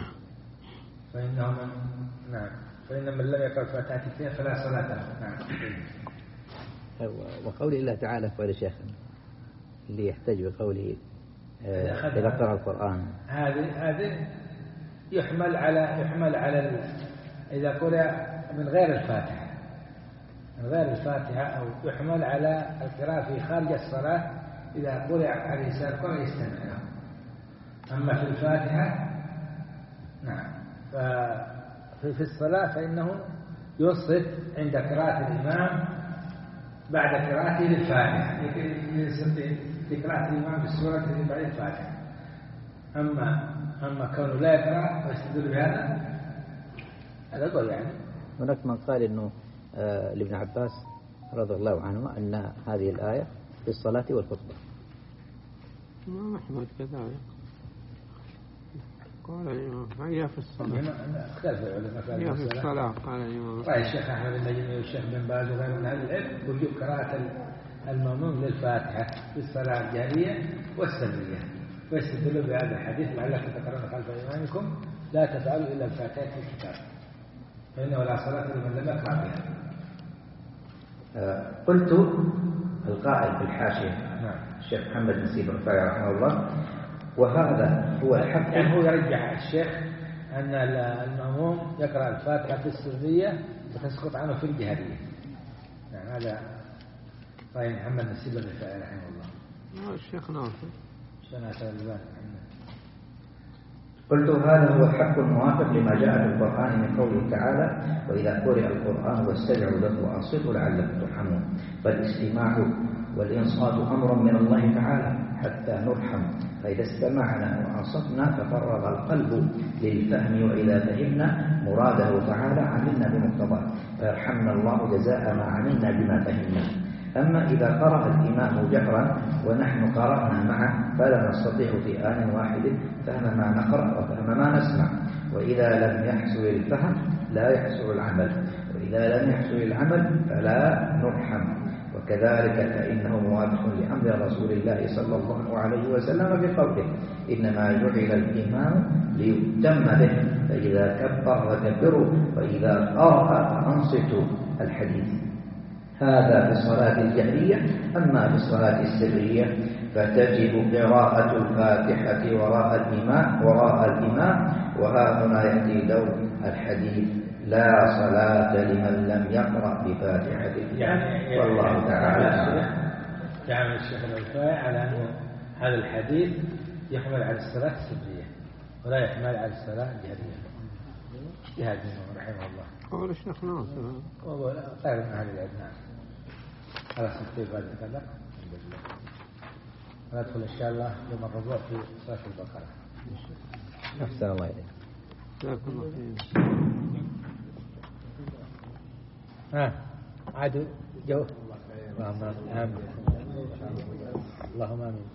[SPEAKER 2] فإنه من نعم فإن من لم يقرأ بفاتحة الكتاب فلا صلاة له. نعم.
[SPEAKER 1] وقول الله تعالى قول الشيخ اللي يحتج بقوله آه إذا قرأ القرآن
[SPEAKER 2] هذه هذه يحمل على يحمل على إذا قرأ من غير الفاتحة من غير الفاتحة أو يحمل على القراءة في خارج الصلاة إذا قرأ على الإنسان قرأ يستمع له. أما في الفاتحة نعم ففي الصلاة فإنه ينصت عند قراءة الإمام بعد قراءته للفاتحة في قراءة الإمام بالسورة بعد الفاتحة. أما أما كونه لا يقرأ ويستدل بهذا هذا قول يعني.
[SPEAKER 1] هناك من قال إنه آه لابن عباس رضي الله عنه أن هذه الآية في الصلاة والخطبة.
[SPEAKER 4] ما محمد كذلك. قال الإمام هي في الصلاة
[SPEAKER 2] اختلف العلماء في
[SPEAKER 4] هي في الصلاة قال الإمام.
[SPEAKER 2] رأي الشيخ أحمد النجمي والشيخ بن باز وغيرهم من أهل العلم وجوب قراءة المأموم للفاتحة في الصلاة الجهرية والسرية، ويستدلوا بهذا الحديث لعلكم تقرؤون خلف إمامكم لا تفعلوا إلا الفاتحة في الكتاب فإنه لا صلاة لمن لم يقرأ بها.
[SPEAKER 1] قلت القائل في الحاشية
[SPEAKER 2] نعم
[SPEAKER 1] الشيخ محمد نسيب الرفاعي رحمه الله وهذا هو الحق.
[SPEAKER 2] يعني هو يرجح الشيخ أن المأموم يقرأ الفاتحة في السرية وتسقط عنه في الجهرية. يعني هذا رأي محمد نسيب الرفاعي رحمه الله.
[SPEAKER 4] الشيخ ناصر
[SPEAKER 2] سنة البان.
[SPEAKER 1] قلت هذا هو الحق الموافق لما جاء في القرآن من قوله تعالى وإذا قرئ القرآن واستمعوا له وأنصتوا لعلكم ترحمون. فالاستماع والإنصات أمر من الله تعالى حتى نرحم، فإذا استمعنا وأنصتنا تفرغ القلب للفهم، وإذا فهمنا مراده تعالى عملنا بمقتضاه فيرحمنا الله جزاء ما عملنا بما فهمنا. أما إذا قرأ الإمام جهرا ونحن قرأنا معه فلا نستطيع في آن واحد فهم ما نقرأ وفهم ما نسمع، وإذا لم يحصل الفهم لا يحصل العمل، وإذا لم يحصل العمل فلا نرحم. وكذلك فإنه موافق لأمر رسول الله صلى الله عليه وسلم بقوله إنما جعل الإمام ليتم به فإذا كبر فكبروا وإذا قرأ فأنصتوا الحديث. هذا في الصلاة الجهرية. أما في الصلاة السرية فتجب قراءة الفاتحة وراء الإمام وراء الإمام وها هنا يأتي دور الحديث لا صلاة لمن لم يقرأ بفاتحة الكتاب. والله تعالى
[SPEAKER 2] يعني الشيخ الرفاعي على أن هذا الحديث يحمل على الصلاة السرية ولا يحمل على الصلاة الجهرية. اجتهاد منه رحمه الله.
[SPEAKER 4] قول الشيخ ناصر
[SPEAKER 2] وهو غير من أهل العلم. خلاص نكتب هذا الكلام. ندخل إن شاء الله يوم الربوع في سورة البقرة.
[SPEAKER 1] أحسن الله إليك.
[SPEAKER 4] جزاكم الله خير.
[SPEAKER 2] ها عادوا جو. اللهم آمين. اللهم آمين.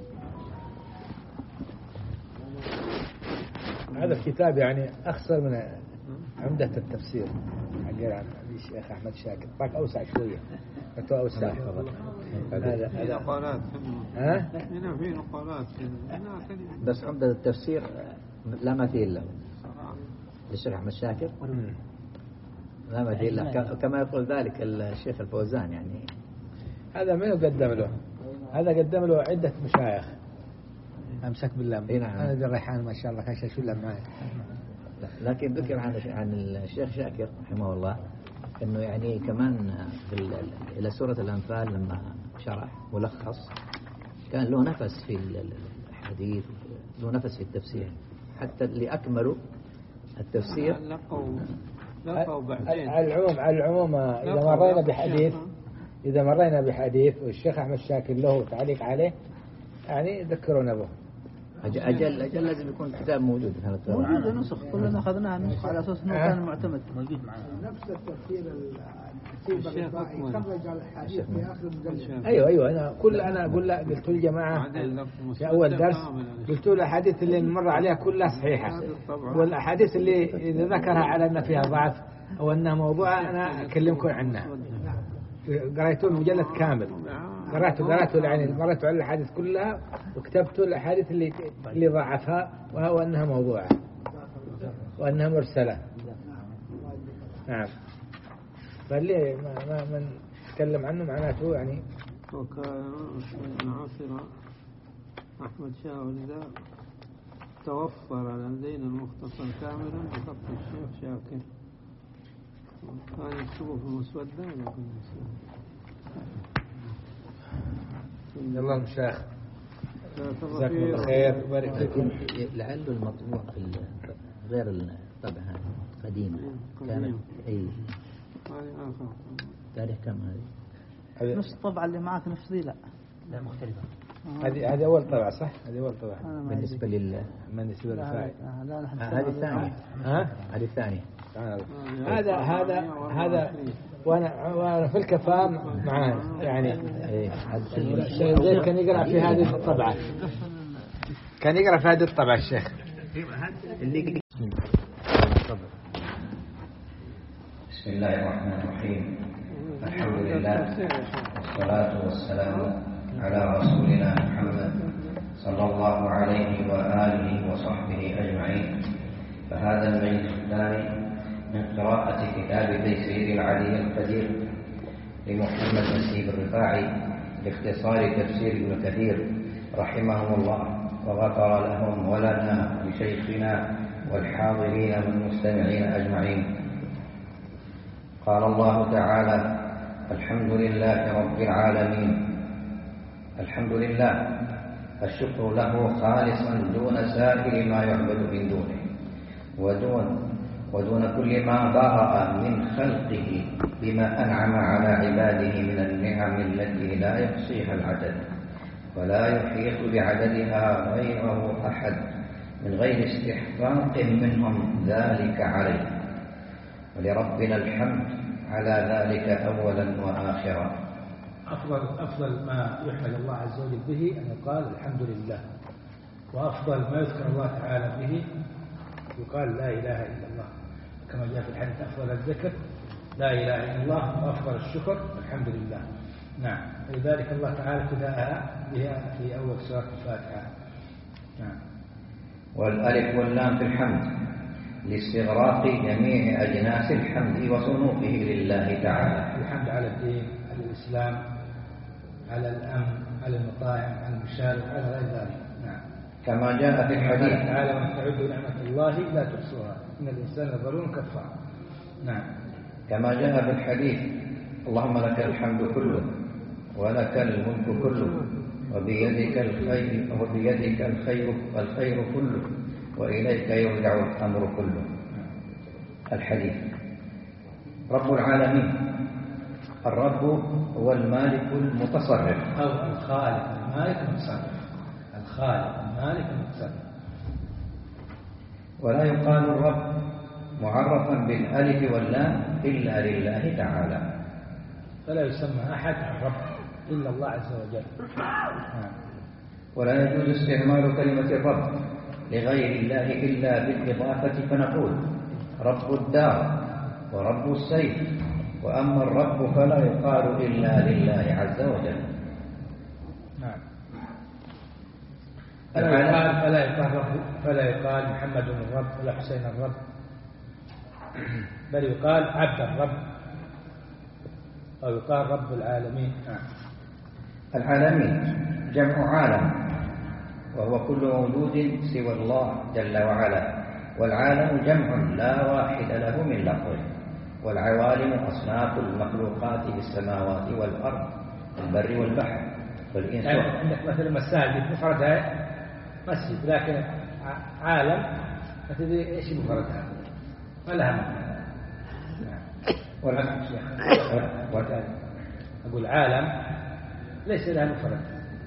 [SPEAKER 2] هذا الكتاب يعني أخسر من عمدة التفسير حق الشيخ أحمد شاكر، باك أوسع شوية، فتوى أوسع.
[SPEAKER 4] هذا هذا نقالات.
[SPEAKER 2] ها؟
[SPEAKER 4] هنا في نقالات.
[SPEAKER 1] بس عمدة التفسير لا مثيل له للشيخ أحمد شاكر، لا مثيل له كما يقول ذلك الشيخ الفوزان. يعني
[SPEAKER 2] هذا ما يقدم له، هذا قدم له عدة مشايخ. أمسك بالله.
[SPEAKER 1] نعم.
[SPEAKER 2] أنا ذا الريحان ما شاء الله كان شو له معي.
[SPEAKER 1] لكن ذكر عن عن الشيخ شاكر رحمه الله انه يعني كمان في الى سورة الأنفال لما شرح ملخص كان له نفس في الحديث، له نفس في التفسير، حتى اللي اكملوا التفسير
[SPEAKER 4] لقوا لقوا بعدين.
[SPEAKER 2] على العموم على العموم اذا مرينا بحديث اذا مرينا بحديث والشيخ أحمد شاكر له تعليق عليه يعني ذكرونا به.
[SPEAKER 1] أجل أجل لازم يكون الكتاب موجود.
[SPEAKER 5] موجود نسخ كلنا أخذناها نسخ على أساس إنه كان معتمد موجود معنا.
[SPEAKER 3] نفس التفسير التفسير الرفاعي خرج على الحديث في آخر المجلد.
[SPEAKER 2] أيوة أيوة أنا كل أنا أقول له قلت للجماعة في أول درس قلت له الأحاديث اللي نمر عليها كلها صحيحة، والأحاديث اللي إذا ذكرها على أن فيها ضعف أو أنها موضوعة أنا أكلمكم عنها. قرأت المجلد كامل، قرأت قرأت يعني مرت على الأحاديث كلها وكتبت الأحاديث اللي اللي ضعفها وهو أنها موضوعة وأنها مرسلة. نعم. فاللي ما ما من نتكلم عنه معناته يعني.
[SPEAKER 4] وكان عاصر أحمد شاه ولذا توفر لدينا المختصر كاملا بخط الشيخ شاكر، كان يكتبه في مسودة لكن
[SPEAKER 2] يلا المشايخ جزاكم الله خير وبارك فيكم.
[SPEAKER 1] لعله المطبوع في غير الطبعة هذه قديمة كانت أي تاريخ كم هذه؟
[SPEAKER 5] نفس الطبعة اللي معك نفس ذي لا
[SPEAKER 2] لا مختلفة. هذه هذه أول طبعة صح؟ هذه أول طبعة
[SPEAKER 1] بالنسبة لل
[SPEAKER 2] بالنسبة للرفاعي.
[SPEAKER 1] هذه الثانية.
[SPEAKER 2] ها؟
[SPEAKER 1] هذه الثانية.
[SPEAKER 2] هذا هذا هذا وأنا وأنا في الكفام معاه يعني. الشيخ زيد كان يقرأ في هذه الطبعة، كان يقرأ في هذه الطبعة الشيخ
[SPEAKER 1] بسم الله الرحمن الرحيم. الحمد لله والصلاة والسلام على رسولنا محمد صلى الله عليه وآله وصحبه أجمعين. فهذا المجلس الثاني من قراءة كتاب تيسير العلي القدير لمحمد نسيب الرفاعي باختصار تفسير ابن كثير رحمهم الله وغفر لهم ولنا لشيخنا والحاضرين والمستمعين أجمعين. قال الله تعالى: الحمد لله رب العالمين. الحمد لله الشكر له خالصا دون سائر ما يعبد من دونه ودون ودون كل ما ظهر من خلقه بما أنعم على عباده من النعم التي لا يحصيها العدد ولا يحيط بعددها غيره أحد من غير استحقاق منهم ذلك عليه، ولربنا الحمد على ذلك أولا وآخرا.
[SPEAKER 2] أفضل أفضل ما يحمد الله عز وجل به أن يقال الحمد لله، وأفضل ما يذكر الله تعالى به يقال لا إله إلا الله، كما جاء في الحديث: أفضل الذكر لا إله إلا الله، وأفضل الشكر الحمد لله. نعم، لذلك الله تعالى ابتدأها بها في أول سورة الفاتحة. نعم.
[SPEAKER 1] والألف واللام في الحمد لاستغراق جميع أجناس الحمد وصنوفه لله تعالى.
[SPEAKER 2] الحمد على الدين، على الإسلام، على الأمن، على المطاعم، على المشارب، على غير ذلك. نعم.
[SPEAKER 1] كما جاء في الحديث
[SPEAKER 2] تعالى: وأن تعدوا نعمة الله لا تحصوها إن الإنسان لظلوم كفار. نعم.
[SPEAKER 1] كما جاء في الحديث: اللهم لك الحمد كله ولك الملك كله وبيدك الخير وبيدك الخير الخير كله وإليك يرجع الأمر كله. الحديث. رب العالمين. الرب هو المالك المتصرف
[SPEAKER 2] أو الخالق المالك المتصرف. الخالق المالك المتصرف.
[SPEAKER 1] ولا يقال الرب معرفا بالألف واللام إلا لله تعالى،
[SPEAKER 2] فلا يسمى أحد الرب إلا الله عز وجل.
[SPEAKER 1] ولا يجوز استعمال كلمة الرب لغير الله إلا بالإضافة، فنقول رب الدار ورب السيف، وأما الرب فلا يقال إلا لله عز وجل.
[SPEAKER 2] نعم. فلا يقال فلا يقال رب، فلا يقال محمد الرب ولا حسين الرب، بل يقال عبد الرب أو يقال رب العالمين. نعم.
[SPEAKER 1] العالمين جمع عالم، وهو كل موجود سوى الله جل وعلا، والعالم جمع لا واحد له من لفظه، والعوالم أصناف المخلوقات في السماوات والأرض البر والبحر والإنس.
[SPEAKER 2] يعني عندك مثل مساجد مفردها مسجد، لكن عالم ما تدري ايش مفردها، ما لها معنى.
[SPEAKER 1] والعالم
[SPEAKER 2] أقول عالم ليس لها مفرد.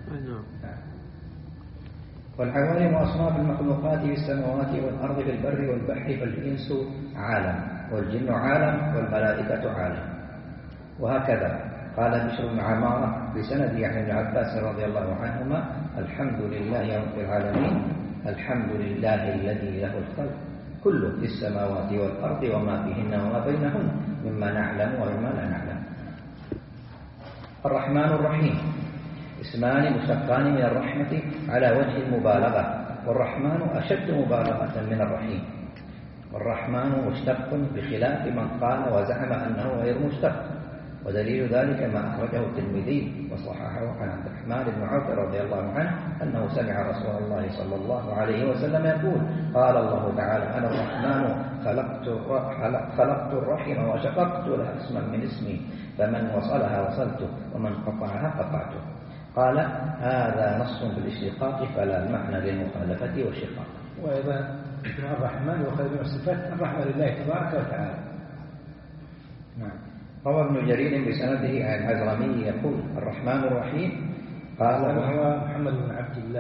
[SPEAKER 1] والعوالم أصناف المخلوقات في السماوات والأرض في البر والبحر فالإنس عالم، والجن عالم، والملائكة عالم. وهكذا قال بشر بن عمارة بسند عن ابن عباس رضي الله عنهما: الحمد لله رب العالمين، الحمد لله الذي له الخلق كله في السماوات والأرض وما فيهن وما بينهن مما نعلم ومما لا نعلم. الرحمن الرحيم اسمان مشتقان من الرحمة على وجه المبالغة، والرحمن أشد مبالغة من الرحيم. والرحمن مشتق بخلاف من قال وزعم أنه غير مشتق، ودليل ذلك ما أخرجه الترمذي وصححه عن عبد الرحمن بن عوف رضي الله عنه أنه سمع رسول الله صلى الله عليه وسلم يقول: قال الله تعالى: أنا الرحمن خلقت خلقت الرحم وشققت لها اسما من اسمي، فمن وصلها وصلته ومن قطعها قطعته. قال: هذا نص بالاشتقاق فلا معنى للمخالفة والشقاق.
[SPEAKER 2] وأيضا الرحمن وخير من الصفات الرحمة لله تبارك وتعالى.
[SPEAKER 1] نعم. روى ابن جرير بسنده عن الحزرمي يقول: الرحمن الرحيم قال
[SPEAKER 2] هو محمد بن عبد الله.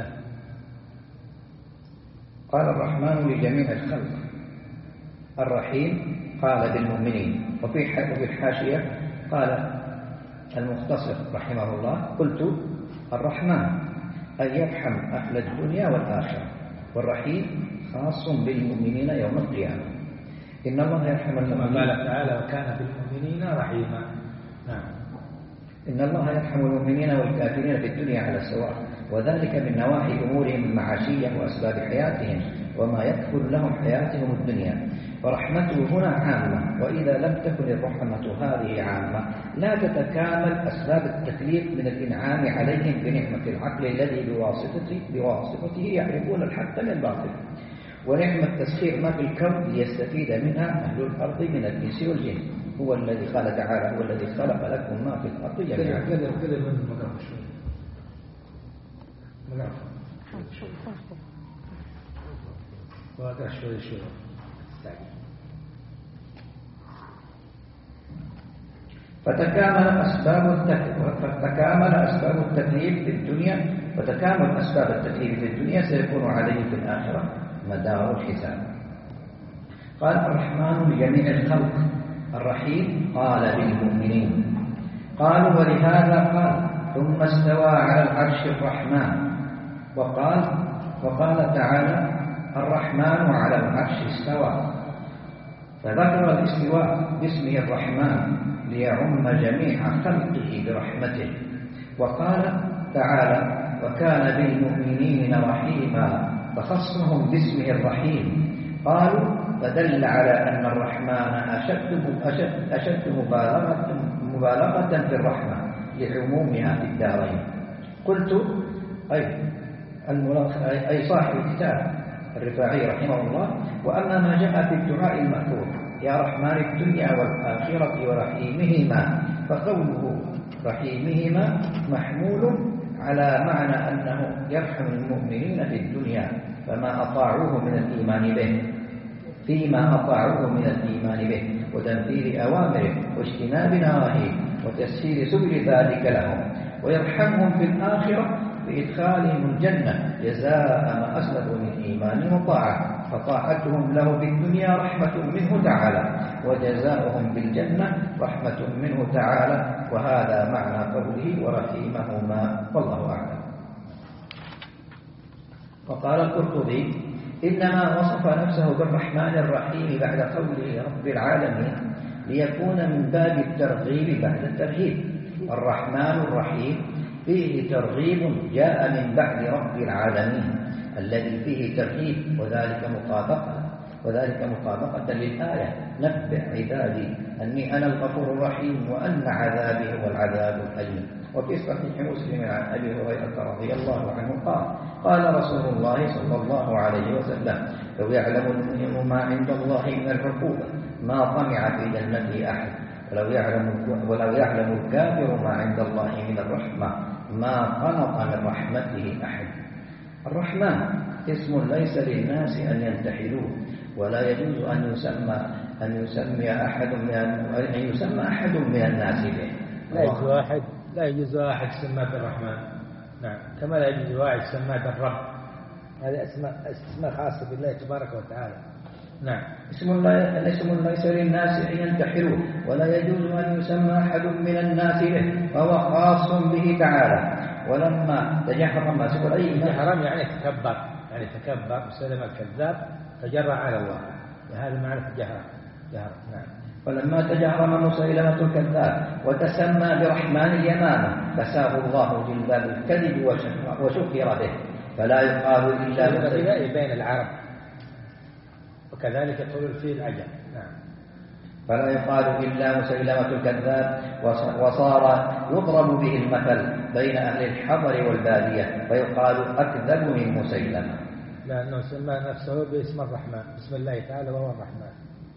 [SPEAKER 1] قال الرحمن لجميع الخلق، الرحيم قال بالمؤمنين. وفي الحاشية قال المختصر رحمه الله: قلت الرحمن أن يرحم أهل الدنيا والآخرة، والرحيم خاص بالمؤمنين يوم القيامة. إن الله يرحم المؤمنين
[SPEAKER 2] كما قال تعالى وكان بالمؤمنين رحيما. نعم.
[SPEAKER 1] إن الله يرحم المؤمنين والكافرين في الدنيا على السواء، وذلك من نواحي أمورهم المعاشية وأسباب حياتهم وما يكفل لهم حياتهم الدنيا. فرحمته هنا عامة، وإذا لم تكن الرحمة هذه عامة لا تتكامل أسباب التكليف من الإنعام عليهم بنعمة العقل الذي بواسطته, بواسطته يعرفون الحق من الباطل، ونعمة تسخير ما في الكون ليستفيد منها أهل الأرض من الإنس والجن. هو الذي قال تعالى هو الذي خلق لكم ما في الأرض جميعا.
[SPEAKER 2] كذا كذا من مقام شوي مقام واقع شوي شوي
[SPEAKER 1] فتكامل أسباب التكليف فتكامل أسباب التكليف في الدنيا فتكامل أسباب التكليف في الدنيا سيكون عليه في الآخرة مدار الحساب. قال الرحمن لجميع الخلق، الرحيم قال للمؤمنين. قالوا ولهذا قال ثم استوى على العرش الرحمن، وقال وقال تعالى الرحمن على العرش استوى، فذكر الاستواء باسمه الرحمن ليعم جميع خلقه برحمته. وقال تعالى وكان بالمؤمنين رحيما فخصهم باسمه الرحيم. قالوا فدل على أن الرحمن أشد, أشد, أشد مبالغة, مبالغة في الرحمة لعمومها في الدارين. قلت أي, أي صاحب الكتاب الرفاعي رحمه الله. وأما ما جاء في الدعاء المأثور يا رحمن الدنيا والآخرة ورحيمهما، فقوله رحيمهما محمول على معنى أنه يرحم المؤمنين في الدنيا فما أطاعوه من الإيمان به فيما أطاعوه من الإيمان به وتنفيذ أوامره واجتناب نواهيه وتسهيل سبل ذلك لهم، ويرحمهم في الآخرة بإدخالهم الجنة جزاء ما أسلفوا من إيمان وطاعة، فطاعتهم له في الدنيا رحمة منه تعالى وجزاؤهم بالجنة رحمة منه تعالى، وهذا معنى قوله ورحيمهما والله أعلم. وقال القرطبي إنما وصف نفسه بالرحمن الرحيم بعد قوله رب العالمين ليكون من باب الترغيب بعد الترهيب. الرحمن الرحيم فيه ترغيب جاء من بعد رب العالمين الذي فيه ترهيب، وذلك مطابقة وذلك مطابقة للآية نبئ عبادي أني أنا الغفور الرحيم وأن عذابي هو العذاب الأليم. وفي صحيح مسلم عن أبي هريرة رضي الله عنه قال قال رسول الله صلى الله عليه وسلم لو يعلم المؤمن ما عند الله من العقوبة ما طمع في جنته أحد، ولو يعلم ولو يعلم الكافر ما عند الله من الرحمة ما قنط من رحمته أحد. الرحمن اسم ليس للناس أن ينتحلوه، ولا يجوز أن يسمى أن يسمي أحد من أن يسمى أحد من الناس به.
[SPEAKER 2] لا يجوز واحد لا يجوز واحد سماه بالرحمن. نعم. كما لا يجوز واحد سماه بالرب. هذه اسماء اسماء خاصة بالله تبارك وتعالى. نعم.
[SPEAKER 1] اسم اسم ليس للناس أن ينتحلوه، ولا يجوز أن يسمى أحد من الناس به، فهو خاص به تعالى. ولما تجحرم ما سبب أي
[SPEAKER 2] تجحرم يعني تكبر، يعني تكبر مسلم الكذاب فجرى على الله، هذا معنى تجحرم. جهر. نعم.
[SPEAKER 1] ولما تجهرم مسيلمة الكذاب وتسمى برحمن اليمامة كساه الله جلباب الكذب وشكر به، فلا يقال إلا
[SPEAKER 2] مسيلمة بين العرب، وكذلك يقول في العجم. نعم.
[SPEAKER 1] فلا يقال إلا مسيلمة الكذاب، وصار يضرب به المثل بين أهل الحضر والبادية فيقال أكذب من مسيلمة،
[SPEAKER 2] لأنه سمى نفسه باسم الرحمن، بسم الله تعالى وهو الرحمن.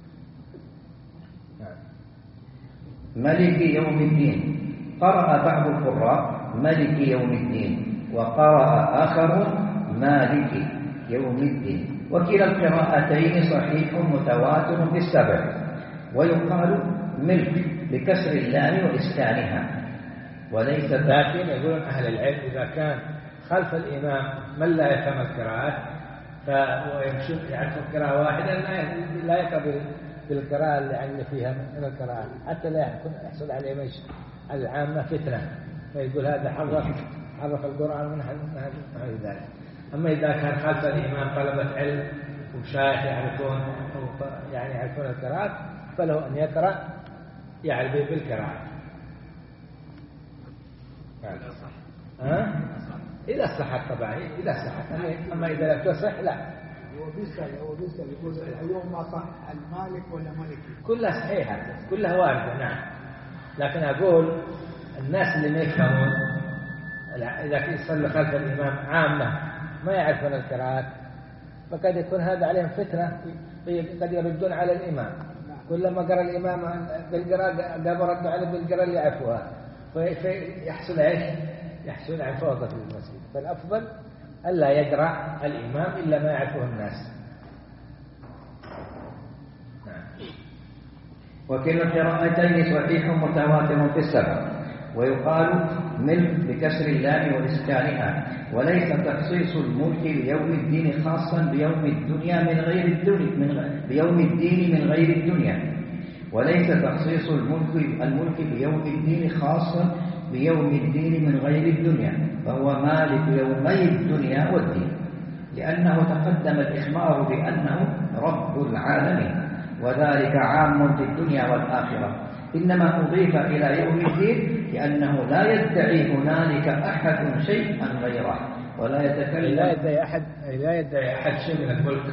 [SPEAKER 1] ملك يوم الدين. قرأ بعض القراء ملك يوم الدين، وقرأ آخر مالك يوم الدين، وكلا القراءتين صحيح متواتر بالسبع. ويقال ملك بكسر اللام وإسكانها، وليس
[SPEAKER 2] لكن يقولون أهل العلم إذا كان خلف الإمام من لا يفهم القراءات فيمشي يعرف قراءة واحدة لا يقبل بالقراءة اللي عندنا فيها من القراءة، حتى لا يحصل عليه مش العامة فتنة فيقول هذا حرف حرف القرآن من هذا ذلك. أما إذا كان خلف الإمام طلبة علم ومشايخ يعرفون يعني يعرفون القراءات فله أن يقرأ يعرف بالقراءة. ها؟ إذا صحت طبعا إذا صحت، أما إذا لم تصح لا.
[SPEAKER 3] هو بيسأل هو بيسأل يقول اليوم ما صح المالك ولا ملكي؟
[SPEAKER 2] كلها صحيحة كلها واردة نعم، لكن أقول الناس اللي ما يفهمون إذا يصلي خلف الإمام عامة ما يعرفون القراءات فقد يكون هذا عليهم فتنة، قد يردون على الإمام كلما قرأ الإمام بالقراءة قاموا ردوا عليه بالقراءة اللي يعرفوها فيحصل ايش؟ يحصل عن فوضى في المسجد. فالأفضل ألا يقرأ الإمام إلا ما يعرفه الناس.
[SPEAKER 1] وكلا القراءتين صحيح متواتر في السبع، ويقال ملك بكسر اللام وإسكانها، وليس تخصيص الملك بيوم الدين خاصا بيوم الدنيا من غير الدنيا من غير بيوم الدين من غير الدنيا، وليس تخصيص الملك الملك بيوم الدين خاصا بيوم الدين من غير الدنيا، فهو مالك يومي الدنيا والدين، لأنه تقدم الإخبار بأنه رب العالمين، وذلك عام في الدنيا والآخرة، إنما أضيف إلى يوم الدين لأنه لا يدعي هنالك أحد شيئا غيره ولا يتكلم
[SPEAKER 2] لا يدعي أحد لا يدعي أحد شيء من الملك،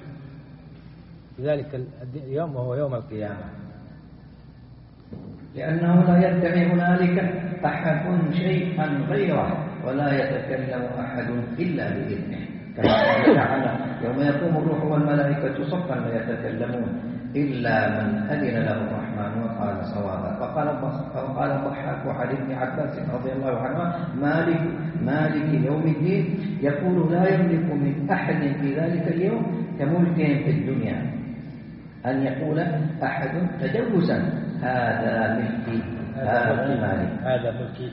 [SPEAKER 2] لذلك اليوم وهو يوم القيامة،
[SPEAKER 1] لأنه لا يدعي هنالك أحد شيئا غيره ولا يتكلم أحد إلا بإذنه، كما قال تعالى يوم يقوم الروح والملائكة صفا لا يتكلمون إلا من أذن له الرحمن وقال صوابا. وقال الضحاك عن ابن عباس رضي الله عنه مالك مالك يوم الدين يقول لا يملك من أحد في ذلك اليوم كملكهم في الدنيا، أن يقول أحد تجوزا هذا ملكي هذا مالك
[SPEAKER 2] هذا ملكي.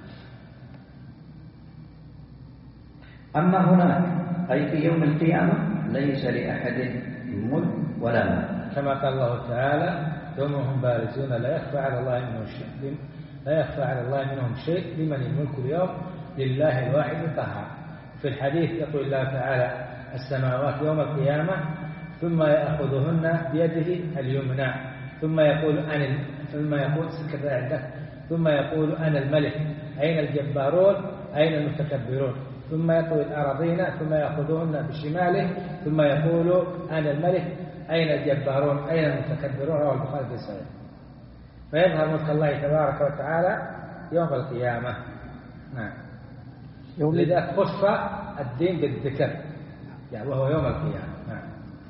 [SPEAKER 1] أما هناك أي في يوم القيامة ليس لأحد ملك ولا مال،
[SPEAKER 2] كما قال الله تعالى يوم هم بارزون لا يخفى على الله منهم شيء لا يخفى على الله منهم شيء لمن الملك اليوم لله الواحد القهار. في الحديث يقول الله تعالى السماوات يوم القيامة ثم يأخذهن بيده اليمنى ثم يقول أنا ثم يقول سكت عندك ثم يقول أنا الملك أين الجبارون أين المتكبرون، ثم يقول الأراضين ثم يأخذهن بشماله ثم يقول أنا الملك أين الجبارون أين المتكبرون، رواه البخاري في الصحيح. فيظهر ملك الله تبارك وتعالى يوم القيامة. نعم. لذا خص الدين بالذكر يعني وهو يوم القيامة. نعم.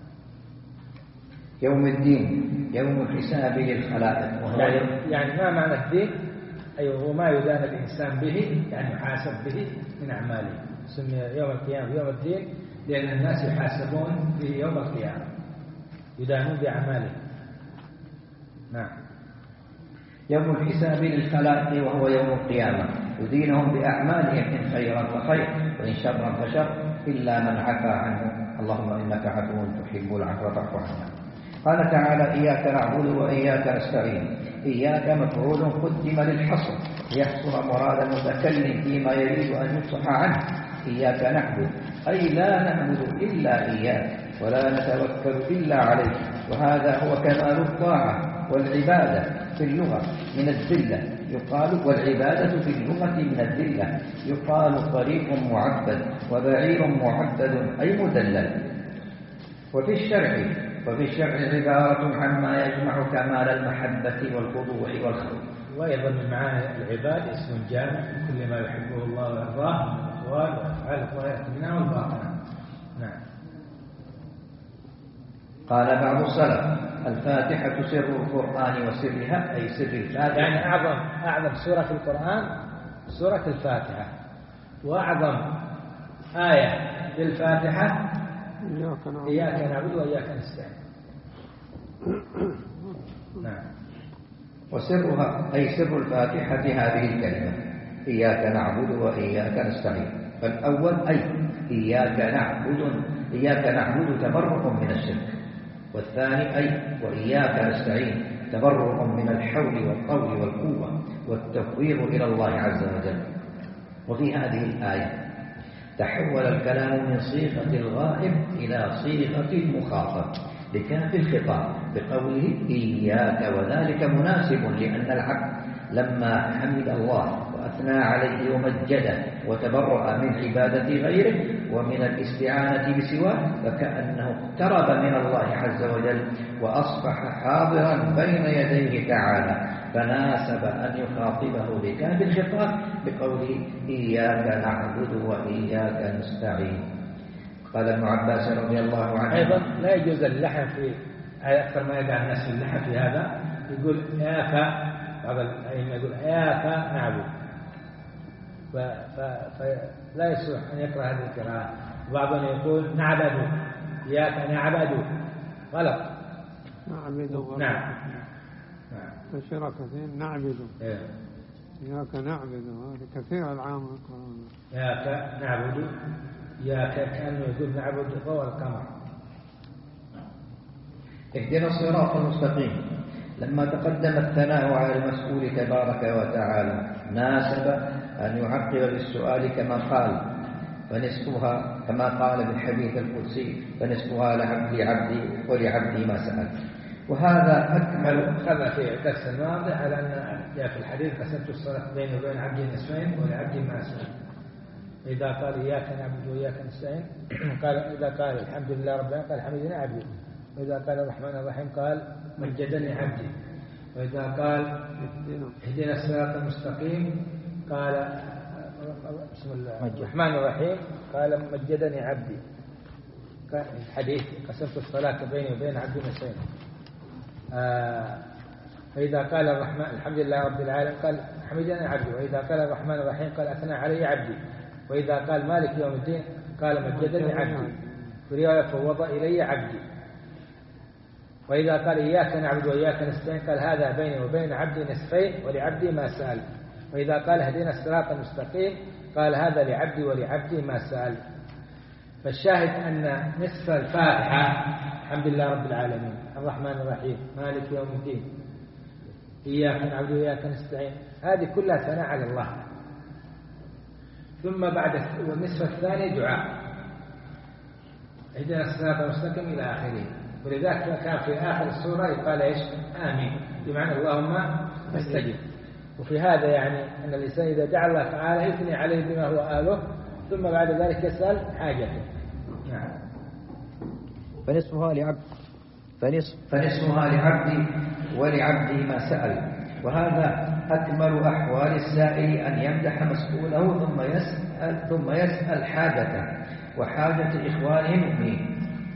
[SPEAKER 1] يوم الدين يوم الحساب للخلائق، وهو
[SPEAKER 2] يعني, يعني ما معنى الدين؟ أيوه هو ما يدان الإنسان به يعني يحاسب به من أعماله، سمي يوم القيامة يوم الدين لأن الناس يحاسبون في يوم القيامة يدانون بأعماله. نعم.
[SPEAKER 1] يوم الحساب للخلائق وهو يوم القيامة يدينهم بأعمالهم إن خيرا فخير وإن شرا فشر إلا من عفا عنه، اللهم إنك عفو تحب العفو فاعف عنا. قال تعالى إياك نعبد وإياك نستعين، إياك مفعول قدم للحصر ليحصر مراد المتكلم فيما يريد أن يفصح عنه. إياك نعبد أي لا نعبد إلا إياك ولا نتوكل إلا عليك، وهذا هو كمال الطاعة والعبادة في اللغة من الذلة يقال، والعبادة في اللغة من الذلة يقال طريق معبد وبعير معبد أي مدلل. وفي الشرع وفي الشرع عبارة عما يجمع كمال المحبة والخضوع والخوف.
[SPEAKER 2] وأيضا من معاني العباد اسم جامع لكل ما يحبه الله ويرضاه من الأقوال والأفعال الظاهرة منها والباطنة. نعم.
[SPEAKER 1] قال بعض السلف الفاتحة سر القرآن وسرها أي سر الفاتحة،
[SPEAKER 2] يعني أعظم أعظم سورة في القرآن سورة الفاتحة، وأعظم آية للفاتحة إياك نعبد وإياك نستعين. نعم.
[SPEAKER 1] وسرها أي سر الفاتحة هذه الكلمة إياك نعبد وإياك نستعين. فالأول أي إياك نعبد إياك نعبد تبرؤ من الشرك، والثاني أي وإياك نستعين تبرؤ من الحول والقول والقوة والتفويض إلى الله عز وجل. وفي هذه الآية تحول الكلام من صيغة الغائب إلى صيغة المخاطب لكاف الخطاب بقوله إياك، وذلك مناسب لأن العبد لما حمد الله وأثنى عليه ومجده وتبرأ من عبادة غيره ومن الاستعانة بسواه فكأنه اقترب من الله عز وجل وأصبح حاضرا بين يديه تعالى، فناسب أن يخاطبه بكاف الخطاب بقوله إياك نعبد وإياك نستعين. قال ابن عباس رضي الله عنه
[SPEAKER 2] أيضا لا يجوز اللحن في أكثر ما يدعى الناس في اللحن في هذا، يقول إياك، بعض الأئمة يقول إياك نعبد، فلا يصلح أن يقرأ هذه القراءة. وبعضهم يقول نعبد، إياك نعبد، غلط.
[SPEAKER 4] نعبد
[SPEAKER 2] نعم
[SPEAKER 4] نعم تشير كثير نعبد
[SPEAKER 2] إيه.
[SPEAKER 4] إياك نعبد، هذه كثير العام.
[SPEAKER 2] إياك نعبد، إياك كأنه يقول نعبد ضوء القمر.
[SPEAKER 1] اهدنا الصراط المستقيم. لما تقدم الثناء على المسؤول تبارك وتعالى ناسب أن يعقب بالسؤال كما قال فنصفها كما قال بالحديث القدسي فنصفها لعبدي عبدي ولعبدي ما سأل. وهذا أكمل.
[SPEAKER 2] خذ في الدرس الماضي على أن جاء في الحديث قسمت الصلاة بيني وبين عبدي نصفين ولعبدي ما سأل. إذا قال إياك نعبد وإياك نستعين قال إذا قال الحمد لله رب العالمين قال حمدني عبدي، وإذا قال الرحمن الرحيم قال مجدني عبدي، وإذا قال اهدنا الصراط المستقيم قال بسم الله الرحمن الرحيم قال مجدني عبدي. الحديث قسمت الصلاة بيني وبين عبدي نصفين. آه فإذا قال الرحمن الحمد لله رب العالمين قال حمدني عبدي، وإذا قال الرحمن الرحيم قال أثنى علي عبدي، وإذا قال مالك يوم الدين قال مجدني عبدي، في رواية فوض إلي عبدي. وإذا قال إياك نعبد وإياك نستعين قال هذا بيني وبين عبدي نصفين ولعبدي ما سأل. وإذا قال هدينا الصراط المستقيم قال هذا لعبدي ولعبدي ما سأل. فالشاهد أن نصف الفاتحة الحمد لله رب العالمين الرحمن الرحيم مالك يوم الدين إياك نعبد وإياك نستعين هذه كلها ثناء على الله، ثم بعد النصف الثاني دعاء اهدنا الصراط المستقيم إلى آخره. ولذلك كان في آخر السورة يقال إيش؟ آمين، بمعنى اللهم استجب. وفي هذا يعني أن الإنسان إذا دعا الله تعالى يثني عليه بما هو آله، ثم بعد ذلك يسأل حاجته. نعم.
[SPEAKER 1] فنصفها لعبد فنصف فنصفها لعبدي ولعبدي ما سأل. وهذا أكمل أحوال السائل أن يمدح مسؤوله ثم يسأل ثم يسأل حاجته وحاجة إخوانه المؤمنين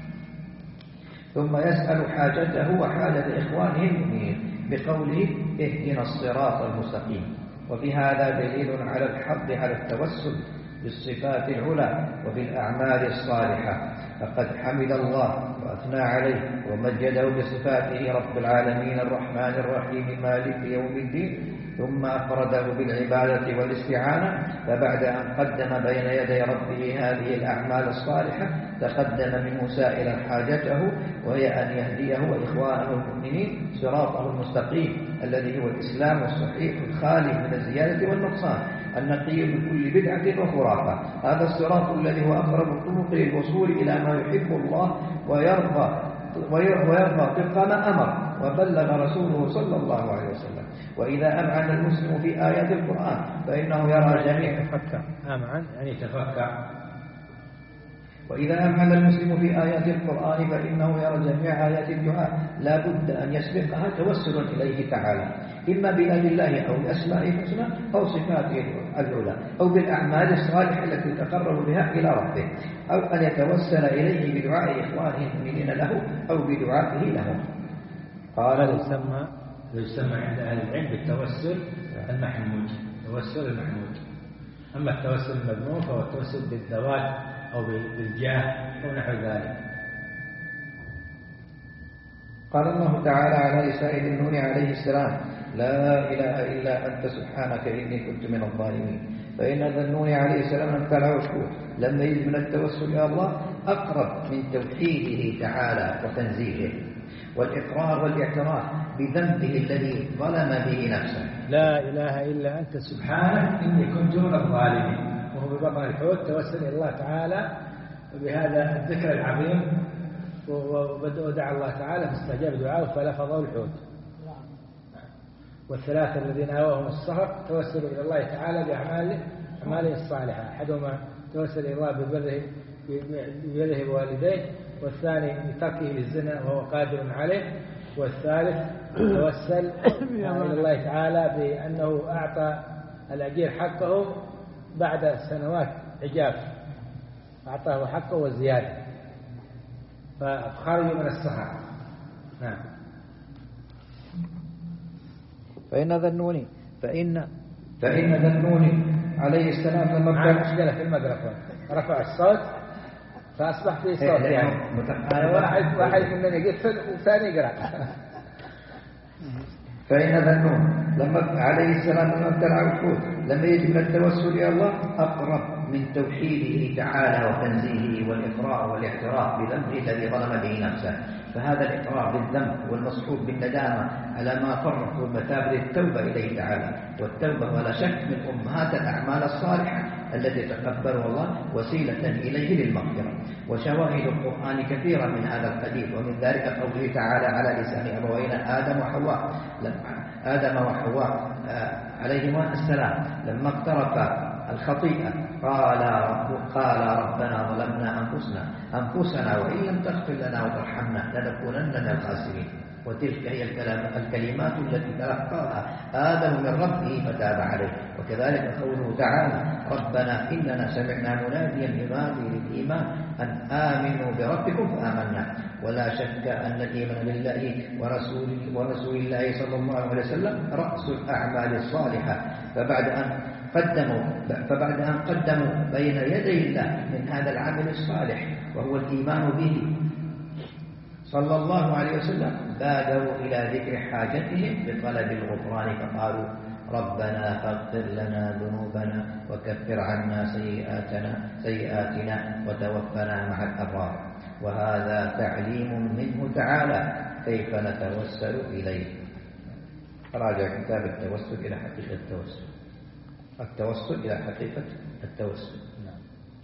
[SPEAKER 1] ثم يسأل حاجته وحاجة إخوانه المؤمنين بقوله اهدنا الصراط المستقيم. وفي هذا دليل على الحظ على التوسل بالصفات العلى وبالأعمال الصالحة، فقد حمد الله وأثنى عليه ومجده بصفاته رب العالمين الرحمن الرحيم مالك يوم الدين، ثم أفرده بالعبادة والاستعانة. فبعد أن قدم بين يدي ربه هذه الأعمال الصالحة تقدم منه سائلا حاجته، وهي أن يهديه وإخوانه المؤمنين صراطه المستقيم الذي هو الإسلام الصحيح الخالي من الزيادة والنقصان النقي من كل بدعة وخرافة. هذا الصراط الذي هو أقرب الطرق للوصول إلى ما يحب الله ويرضى ويرضى طبق ما أمر وبلغ رسوله صلى الله عليه وسلم. وإذا أمعن المسلم في آيات القرآن فإنه يرى جميع
[SPEAKER 2] تفكر أمعن يعني تفكر
[SPEAKER 1] وإذا أمعن المسلم في آيات القرآن فإنه يرى جميع آيات الدعاء لا بد أن يسبقها توسل إليه تعالى، إما بآل الله أو بأسمائه الحسنى أو صفاته العلى أو بالأعمال الصالحة التي تقرب بها إلى ربه، أو أن يتوسل إليه بدعاء إخوانه المؤمنين له أو بدعائه لهم.
[SPEAKER 2] قال يسمى يسمى عند أهل العلم بالتوسل المحمود، التوسل المحمود. أما التوسل المذموم فهو التوسل بالذوات أو بالجاه أو نحو ذلك.
[SPEAKER 1] قال الله تعالى على لسان ذي النون عليه السلام لا إله إلا أنت سبحانك إني كنت من الظالمين. فإن ذا النون عليه السلام امتلأ وشكوه لما يجب من التوسل إلى الله أقرب من توحيده تعالى وتنزيهه والإقرار والاعتراف بذنبه الذي ظلم به نفسه.
[SPEAKER 2] لا إله إلا أنت سبحانك إني كنت من الظالمين. وهو ببطن الحوت توسل إلى الله تعالى بهذا الذكر العظيم، ودعا الله تعالى فاستجاب دعاءه فلفظه الحوت. والثلاثة الذين آواهم الصهر توسلوا إلى الله تعالى بأعماله أعماله الصالحة، أحدهما توسل إلى الله ببره ببره بوالديه، والثاني بتركه للزنا وهو قادر عليه، والثالث توسل إلى الله تعالى بأنه أعطى الأجير حقه بعد سنوات عجاف، أعطاه حقه وزيادة فخرج من الصحة. نعم.
[SPEAKER 1] فإن ذنوني فإن فإن ذنوني عليه السلام لما
[SPEAKER 2] مع مشكلة في الميكروفون رفع الصوت فأصبح في صوت يعني واحد واحد مننا يقفل والثاني يقرأ.
[SPEAKER 1] فإن ذنون لما عليه السلام لما ابتلع الحوت لما يجب التوسل إلى الله أقرب من توحيده تعالى وتنزيهه والإقرار والاعتراف بذنبه الذي ظلم به نفسه. فهذا الإقرار بالذنب والمصحوب بالندامة على ما فرط والمتاب للتوبة إليه تعالى، والتوبة ولا شك من أمهات الأعمال الصالحة التي تقبلها الله وسيلة إليه للمغفرة. وشواهد القرآن كثيرة من هذا الحديث، ومن ذلك قوله تعالى على لسان أبوينا آدم وحواء آدم وحواء عليهما السلام لما اقترفا الخطيئة قال قال ربنا ظلمنا أنفسنا أنفسنا وإن لم تغفر لنا وترحمنا لنكونن من الخاسرين. وتلك هي الكلمات التي تلقاها آدم من ربه فتاب عليه. وكذلك قوله تعالى ربنا إننا سمعنا مناديا ينادي للإيمان أن آمنوا بربكم فآمنا. ولا شك أن الإيمان بالله ورسول, ورسول الله صلى الله عليه وسلم رأس الأعمال الصالحة. فبعد أن قدموا فبعد أن قدموا بين يدي الله من هذا العمل الصالح وهو الإيمان به صلى الله عليه وسلم بادروا إلى ذكر حاجتهم بطلب الغفران فقالوا ربنا فاغفر لنا ذنوبنا وكفر عنا سيئاتنا سيئاتنا وتوفنا مع الأبرار. وهذا تعليم منه تعالى كيف نتوسل إليه. راجع كتاب التوسل إلى حقيقة التوسل التوسل إلى حقيقة التوسل. نعم.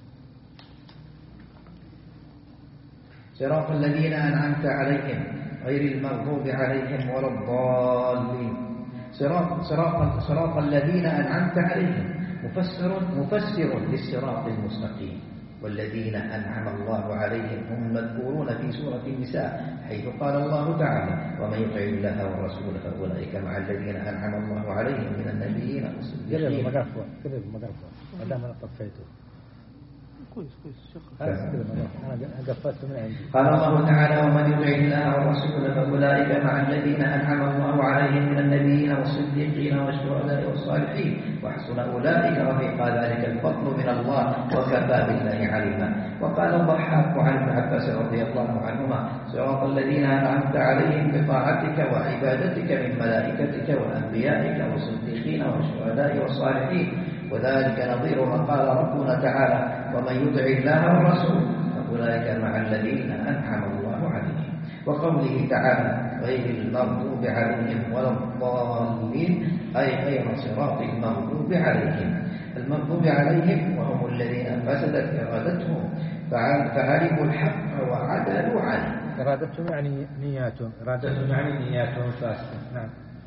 [SPEAKER 1] صراط الذين أنعمت عليهم غير المغضوب عليهم ولا الضالين. صراط صراط صراط الذين أنعمت عليهم مفسر مفسر للصراط المستقيم، والذين أنعم الله عليهم هم المذكورون في سورة النساء حيث قال الله تعالى ومن يطع الله والرسول فأولئك مع الذين أنعم الله عليهم من النبيين والصديقين.
[SPEAKER 2] قرب الميكروفون هذا ما طفيته كويس كويس أنا قفلت من عندي.
[SPEAKER 1] قال الله تعالى ومن يطع الله والرسول فأولئك مع الذين أنعم الله عليهم من النبيين والصديقين والشهداء والصالحين وحسن أولئك رفيقا ذلك الفضل من الله وكفى بالله عليما. وقال الضحاك عن ابن عباس رضي الله عنهما صراط الذين أنعمت عليهم بطاعتك وعبادتك من ملائكتك وأنبيائك والصديقين والشهداء والصالحين. وذلك نظير ما قال ربنا تعالى ومن يطع الله والرسول فأولئك مع الذين أنعم الله عليهم. وقوله تعالى غير المغضوب عليهم ولا الضالين أي غير صراط المغضوب عليهم. المغضوب عليهم وهم الذين فسدت إرادتهم فعلموا الحق وعدلوا عنه.
[SPEAKER 2] إرادتهم يعني نياتهم إرادتهم يعني نياتهم فاسدة. نعم.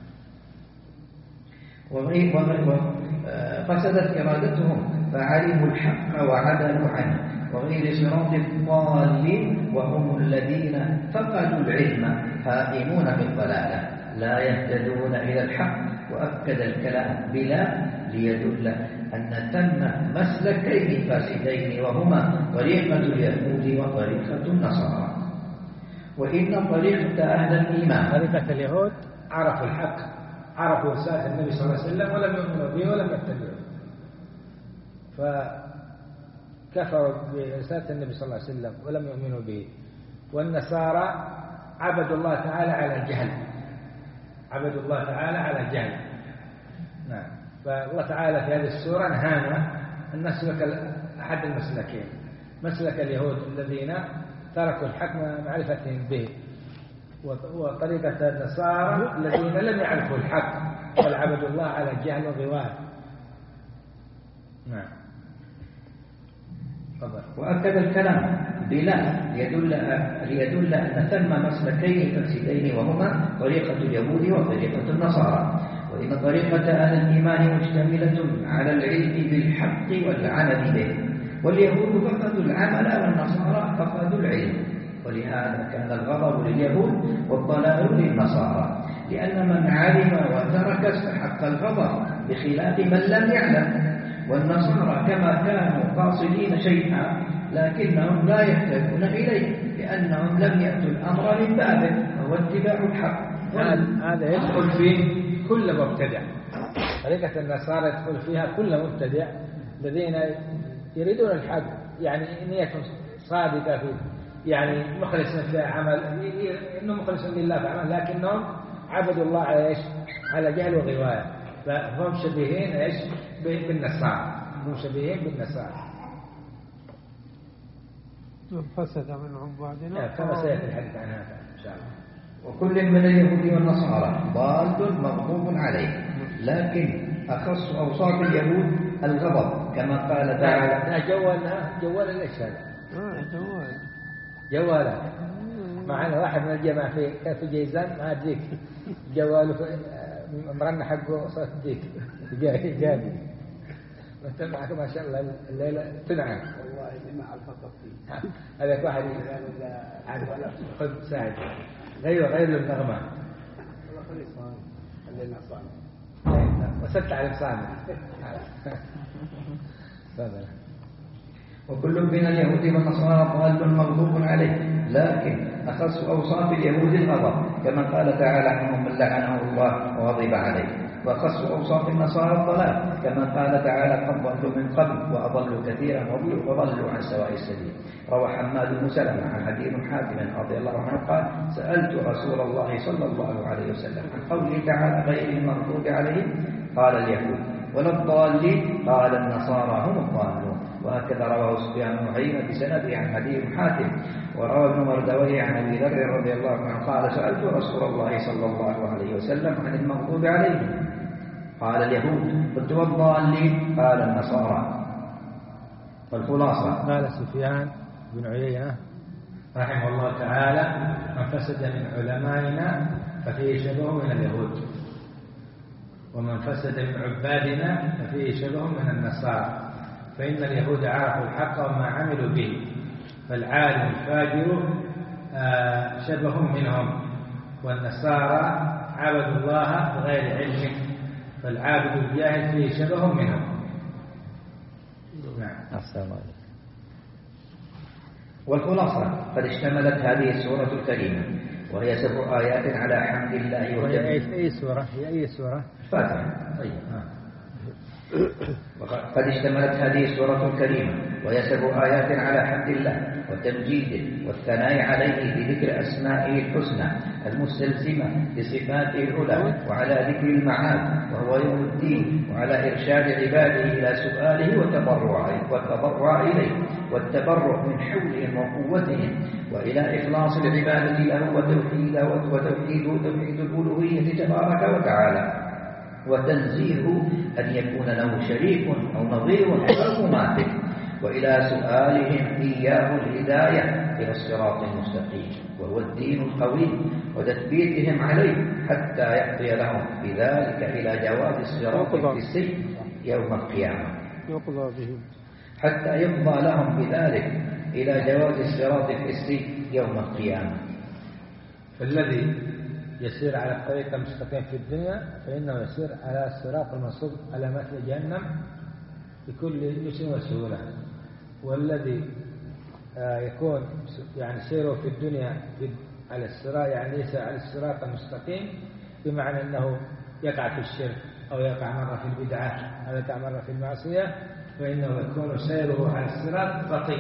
[SPEAKER 1] وغير فسدت إرادتهم فعلموا الحق وعدلوا عنه. وغير صراط الضالين وهم الذين فقدوا العلم هائمون بالضلالة لا يهتدون إلى الحق. وأكد الكلام بلا ليدل أن ثم مسلكين فاسدين وهما طريقة اليهود وطريقة النصارى. وإن طريقة أهل الإيمان
[SPEAKER 2] طريقة اليهود عرفوا الحق عرفوا رسالة النبي صلى الله عليه وسلم ولم يؤمنوا به ولم يتبعوه فكفروا برسالة النبي صلى الله عليه وسلم ولم يؤمنوا به. والنصارى عبدوا الله تعالى على الجهل عبدوا الله تعالى على الجهل. نعم. فالله تعالى في هذه السورة نهانا أن نسلك أحد المسلكين مسلك اليهود الذين تركوا الحق مع معرفتهم به، وطريقة النصارى الذين لم يعرفوا الحق بل عبدوا الله على الجهل والغواية. نعم.
[SPEAKER 1] وأكد الكلام بلا ليدل, ليدل أن ثم مسلكين فاسدين وهما طريقة اليهود وطريقة النصارى، وإن طريقة أهل الإيمان مشتملة على العلم بالحق والعمل به، واليهود فقدوا العمل والنصارى فقدوا العلم، ولهذا كان الغضب لليهود والضلال للنصارى، لأن من علم وترك استحق الغضب بخلاف من لم يعلم. والنصارى كما كانوا قاصدين شيئا لكنهم لا يهتدون إليه لأنهم لم يأتوا الأمر من بابه وهو اتباع الحق.
[SPEAKER 2] هذا يدخل فيه كل مبتدع. طريقة النصارى يدخل فيها كل مبتدع الذين يريدون الحق، يعني نيتهم صادقة فيه، يعني مخلص في عمل، إنه مخلص لله في عمل، لكنهم عبدوا الله على إيش؟ على جهل وغواية، فهم شبيهين إيش؟ بالنصارى، هم شبيهين بالنصارى.
[SPEAKER 4] فسد من عبادنا
[SPEAKER 2] كما سيأتي الحديث عن هذا إن شاء الله.
[SPEAKER 1] وكل من اليهود والنصارى ضال مغضوب عليه، لكن أخص أوصاف اليهود الغضب كما قال تعالى.
[SPEAKER 2] جوالنا جوال ليش هذا؟
[SPEAKER 4] جوال
[SPEAKER 2] جوالا معنا واحد من الجماعة في كان في جيزان ما أدريك جواله مرنا حقه صوت ديك جاي جابي وانت معك ما شاء الله الليلة تنعم
[SPEAKER 3] والله اللي مع الفقط فيه
[SPEAKER 2] هذاك واحد عارف خذ ساعد غير غير النغمة
[SPEAKER 3] والله خلي صامت خلينا صامت
[SPEAKER 2] وسدت على صامت تفضل.
[SPEAKER 1] وكل من اليهود والنصارى ضال مغضوب عليه، لكن أخص أوصاف اليهود الغضب كما قال تعالى عنهم من لعنه الله وغضب عليه، وأخص أوصاف النصارى الضلال كما قال تعالى قد ضلوا من قبل وأضلوا كثيرا وضلوا عن سواء السبيل. روى حماد بن سلمة عن عدي بن حاتم رضي الله عنه قال سألت رسول الله صلى الله عليه وسلم عن قوله تعالى غير المغضوب عليهم قال اليهود، ولا الضالين قال النصارى هم الضالون. وهكذا رواه سفيان بن عيينة بسنده عن عدي بن حاتم. وروى ابن مردويه عن ابي ذر رضي الله عنه قال سألت رسول الله صلى الله عليه وسلم عن المغضوب عليهم قال اليهود، قلت والضالين قال النصارى. والخلاصة
[SPEAKER 2] قال سفيان بن عيينة رحمه الله تعالى من فسد من علمائنا ففيه شبه من اليهود، ومن فسد من عبادنا ففيه شبه من النصارى، فإن اليهود عرفوا الحق وما عملوا به، فالعالم الفاجر شبه منهم، والنصارى عبدوا الله بغير علم، فالعابد الجاهل فيه شبه منهم. نعم. السلام عليكم.
[SPEAKER 1] والخلاصة قد اشتملت هذه السورة الكريمة وهي سبع آيات على حمد الله
[SPEAKER 2] وهي أي سورة؟ هي أي سورة؟
[SPEAKER 1] الفاتحة. طيب. وقد اشتملت هذه السورة الكريمة وهي سبع آيات على حمد الله وتمجيده والثناء عليه بذكر أسمائه الحسنى المستلزمة لصفاته العلى، وعلى ذكر المعاد وهو يوم الدين، وعلى إرشاد عباده إلى سؤاله والتضرع إليه والتبرع من حولهم وقوتهم، وإلى إخلاص العبادة له وتوحيده وتوحيده توحيد الألوهية تبارك وتعالى، وتنزيهه أن يكون له شريك أو نظير أو مماثل، وإلى سؤالهم إياه الهداية إلى الصراط المستقيم وهو الدين القويم، وتثبيتهم عليه حتى يقضي لهم بذلك إلى جواز الصراط الحسي يوم القيامة
[SPEAKER 4] يقضى بهم
[SPEAKER 1] حتى يقضى لهم بذلك إلى جواز الصراط الحسي يوم القيامة.
[SPEAKER 2] فالذي يسير على الطريق المستقيم في الدنيا فإنه يسير على الصراط المصب على مثل جهنم بكل يسر وسهولة، والذي يكون يعني سيره في الدنيا على الصراط يعني ليس على الصراط المستقيم، بمعنى أنه يقع في الشرك أو يقع مرة في البدعة أو يقع مرة في المعصية، فإنه يكون سيره على الصراط بطيء.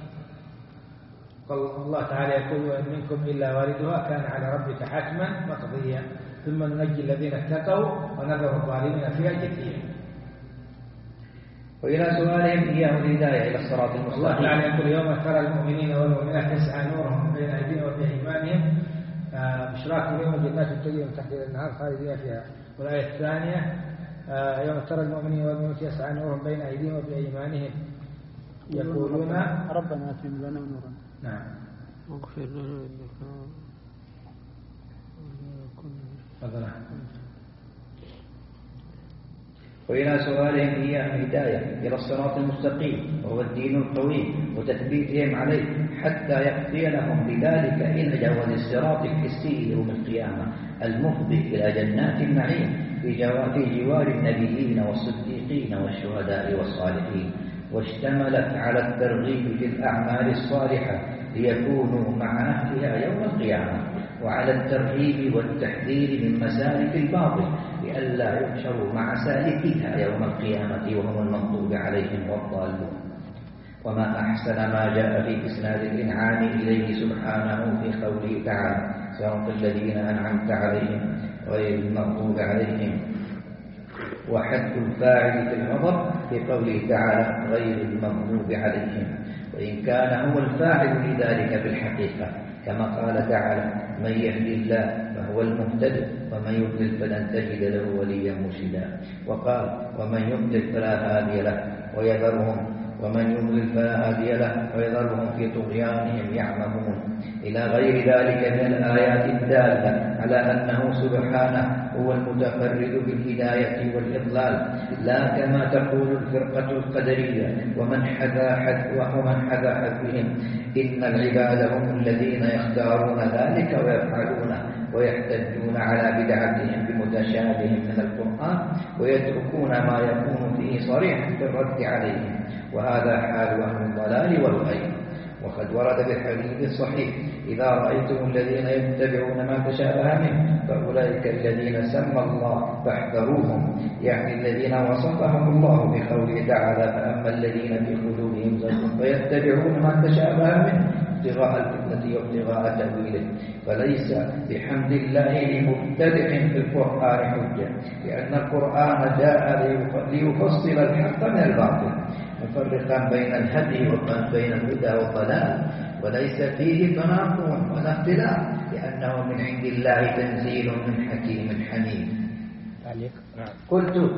[SPEAKER 2] الله تعالى يقول وإن منكم إلا واردها كان على ربك حتما مقضيا ثم ننجي الذين اتقوا ونذر الظالمين فيها جثيا.
[SPEAKER 1] وإلى سؤالهم إياه الهداية إلى الصراط المستقيم.
[SPEAKER 2] الله تعالى يقول يوم ترى المؤمنين والمؤمنات يسعى نورهم بين أيديهم وبأيمانهم بشراكم اليوم جنات تجري من تحتها الأنهار خالدين فيها. والآية الثانية يوم ترى المؤمنين والمؤمنات يسعى نورهم بين أيديهم وبأيمانهم يقولون
[SPEAKER 5] ربنا اتم لنا نورا.
[SPEAKER 2] نعم.
[SPEAKER 4] واغفر لنا إنك
[SPEAKER 2] فضلا.
[SPEAKER 1] وإلى سؤالهم إياه الهداية إلى الصراط المستقيم وهو الدين القويم وتثبيتهم عليه حتى يقضي لهم بذلك إلى جواز الصراط الحسي يوم القيامة المفضي إلى جنات النعيم في جوار النبيين والصديقين والشهداء والصالحين، واشتملت على الترغيب في الأعمال الصالحة ليكونوا مع أهلها يوم القيامة، وعلى الترهيب والتحذير من مسالك الباطل لئلا يحشروا مع سالكيها يوم القيامة وهم المغضوب عليهم والضالون. وما أحسن ما جاء في إسناد الإنعام إليه سبحانه في قوله تعالى صراط الذين أنعمت عليهم غير المغضوب عليهم، وحد الفاعل في الغضب في قوله تعالى غير المغضوب عليهم، وإن كان هو الفاعل لذلك في الحقيقة كما قال تعالى من يهدي الله فهو المهتد ومن يضلل فلن تجد له وليا مرشدا، وقال ومن يضلل فلا هادي له ويذرهم ومن يضلل فلا هادي له ويذرهم في طغيانهم يعمهون، إلى غير ذلك من الآيات الدالة على أنه سبحانه هو المتفرد بالهداية والإضلال، لا كما تقول الفرقة القدرية ومن حذا حذ ومن حذا حذهم إن العباد هم الذين يختارون ذلك ويفعلونه ويحتجون على بدعتهم بمتشابه من القرآن ويتركون ما يكون فيه صريحا في الرد عليهم، وهذا حال أهل الضلال والغي. وقد ورد بالحديث الصحيح إذا رأيتم الذين يتبعون ما تشابه منه فأولئك الذين سمى الله فاحذروهم، يعني الذين وصفهم الله بقوله تعالى فأما الذين في قلوبهم زيغ فيتبعون ما تشابه منه ابتغاء الفتنة وابتغاء تأويله، فليس بحمد الله لمبتدع في القرآن حجة، لأن القرآن جاء ليفصل الحق من الباطل مفرقا بين الهدي وبين الهدى والضلال، وليس فيه تناقض ولا اختلاف لأنه من عند الله تنزيل من حكيم حميد. قلت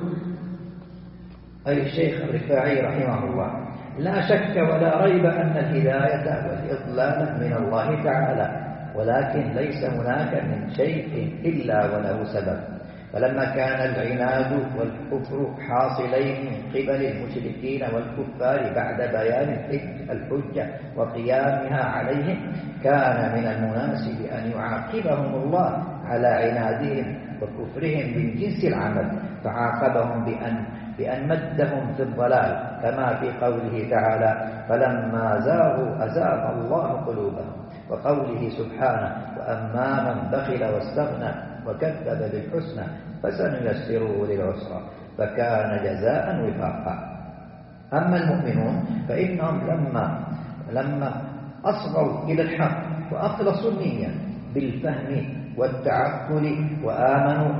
[SPEAKER 1] أي الشيخ الرفاعي رحمه الله لا شك ولا ريب أن الهداية والإضلال من الله تعالى، ولكن ليس هناك من شيء إلا وله سبب، فلما كان العناد والكفر حاصلين من قبل المشركين والكفار بعد بيان الحجة وقيامها عليهم كان من المناسب أن يعاقبهم الله على عنادهم وكفرهم من جنس العمل، فعاقبهم بأن بأن مدهم في الضلال كما في قوله تعالى فلما زاغوا أزاغ الله قلوبهم، وقوله سبحانه وأما من بخل واستغنى وكذب بالحسنى فسنيسره للعسرى فكان جزاء وفاقا. أما المؤمنون فإنهم لما لما أصغوا إلى الحق وأخلصوا النية بالفهم والتعقل وآمنوا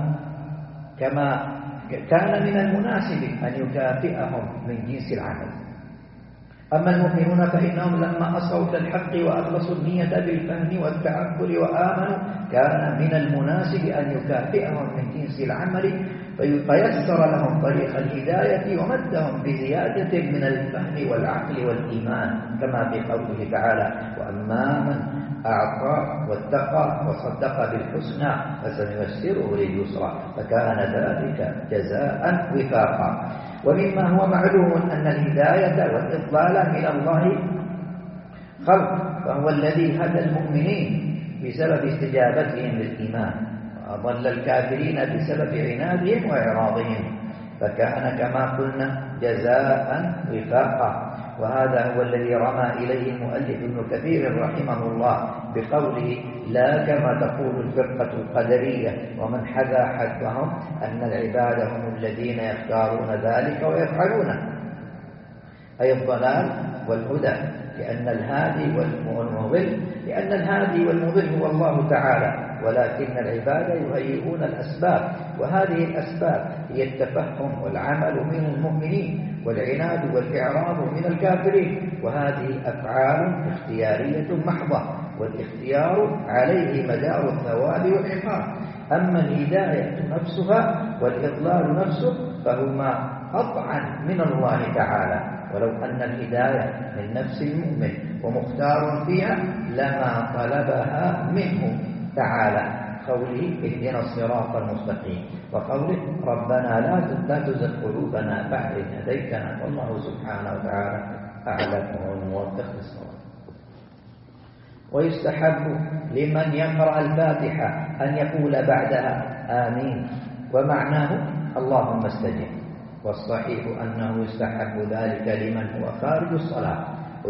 [SPEAKER 1] كما كان من المناسب أن يكافئهم من جنس العمل. أما المؤمنون فإنهم لما أصغوا إلى الحق وأخلصوا النية بالفهم والتعقل وآمنوا كان من المناسب أن يكافئهم من جنس العمل فييسر لهم طريق الهداية ومدهم بزيادة من الفهم والعقل والإيمان كما في قوله تعالى وأما من أعطى واتقى وصدق بالحسنى فسنيسره لليسرى فكان ذلك جزاء وفاقا. ومما هو معلوم أن الهداية والإضلال من الله خلق، فهو الذي هدى المؤمنين بسبب استجابتهم للإيمان وأضل الكافرين بسبب عنادهم وإعراضهم، فكان كما قلنا جزاء وفاقا. وهذا هو الذي رمى إليه المؤلف ابن كثير رحمه الله بقوله لا كما تقول الفرقة القدرية ومن حذا حذهم أن العباد هم الذين يختارون ذلك ويفعلونه، أي الضلال والهدى، لأن الهادي والمضل لأن الهادي والمضل هو الله تعالى، ولكن العباد يهيئون الأسباب، وهذه الأسباب هي التفهم والعمل من المؤمنين والعناد والإعراض من الكافرين، وهذه أفعال اختيارية محضة، والاختيار عليه مدار الثواب والعقاب. أما الهداية نفسها والإضلال نفسه فهما قطعا من الله تعالى، ولو أن الهداية من نفس المؤمن ومختار فيها لما طلبها منه تعالى، قوله اهدنا الصراط المستقيم، وقوله ربنا لا تزغ قلوبنا بعد إذ هديتنا، والله سبحانه وتعالى أعلم والموفق للصواب. ويستحب لمن يقرأ الفاتحة أن يقول بعدها آمين ومعناه اللهم استجب، والصحيح أنه يستحب ذلك لمن هو خارج الصلاة،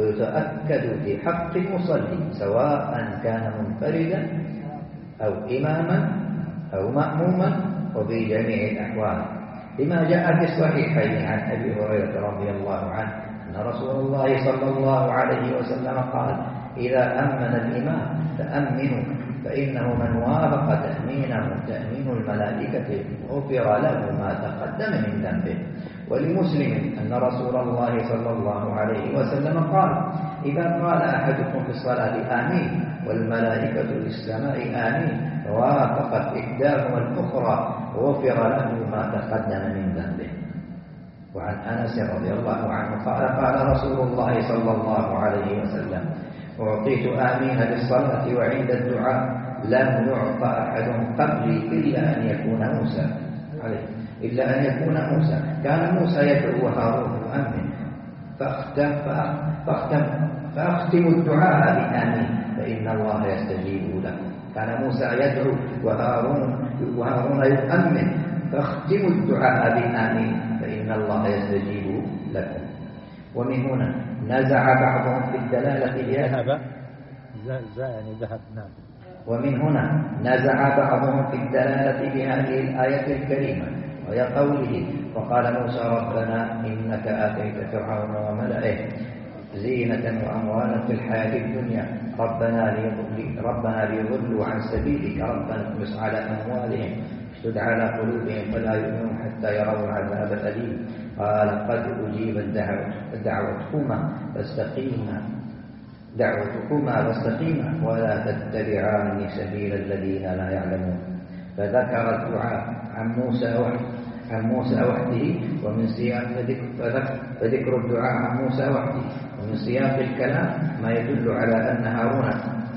[SPEAKER 1] ويتأكد في حق المصلي سواء كان منفردا أو إماما أو مأموما وفي جميع الأحوال، لما جاء في الصحيحين عن أبي هريرة رضي الله عنه أن رسول الله صلى الله عليه وسلم قال إذا أمن الإمام فأمنوا، فإنه من وافق تأمينه تأمين الملائكة غفر له ما تقدم من ذنبه. ولمسلم أن رسول الله صلى الله عليه وسلم قال إذا قال أحدكم في الصلاة آمين والملائكة في السماء آمين ووافقت إحداهما الأخرى غفر له ما تقدم من ذنبه. وعن أنس رضي الله عنه قال قال رسول الله صلى الله عليه وسلم أعطيت آمين بالصلاة وعند الدعاء لم يعط أحد قبلي إلا أن يكون موسى عليه إلا أن يكون موسى كان موسى يدعو وهارون يؤمن فأختم, فأختم, فأختم الدعاء بآمين فإن الله يستجيب له. كان موسى يدعو وهارون, وهارون يؤمن فأختم الدعاء بآمين فإن الله يستجيب لكم. ومن هنا نزع بعضهم في الدلالة
[SPEAKER 2] ذهب يعني ذهب نعم.
[SPEAKER 1] ومن هنا نزع بعضهم في الدلالة بهذه الآية الكريمة وهي قوله وقال موسى ربنا إنك آتيت فرعون وملئه زينة وأموالا في الحياة الدنيا ربنا ليضلوا ربنا ليضلوا عن سبيلك ربنا اطمس على أموالهم اشدد على قلوبهم فلا يؤمنون حتى يروا العذاب الأليم. قال قد أجيبت دعوتكما فاستقيما دعوتكما فاستقيما ولا تتبعان سبيل الذين لا يعلمون. فذكر الدعاء عن موسى وحده عن موسى وحده ومن سياق فذكر الدعاء عن موسى وحده ومن سياق الكلام ما يدل على أن هارون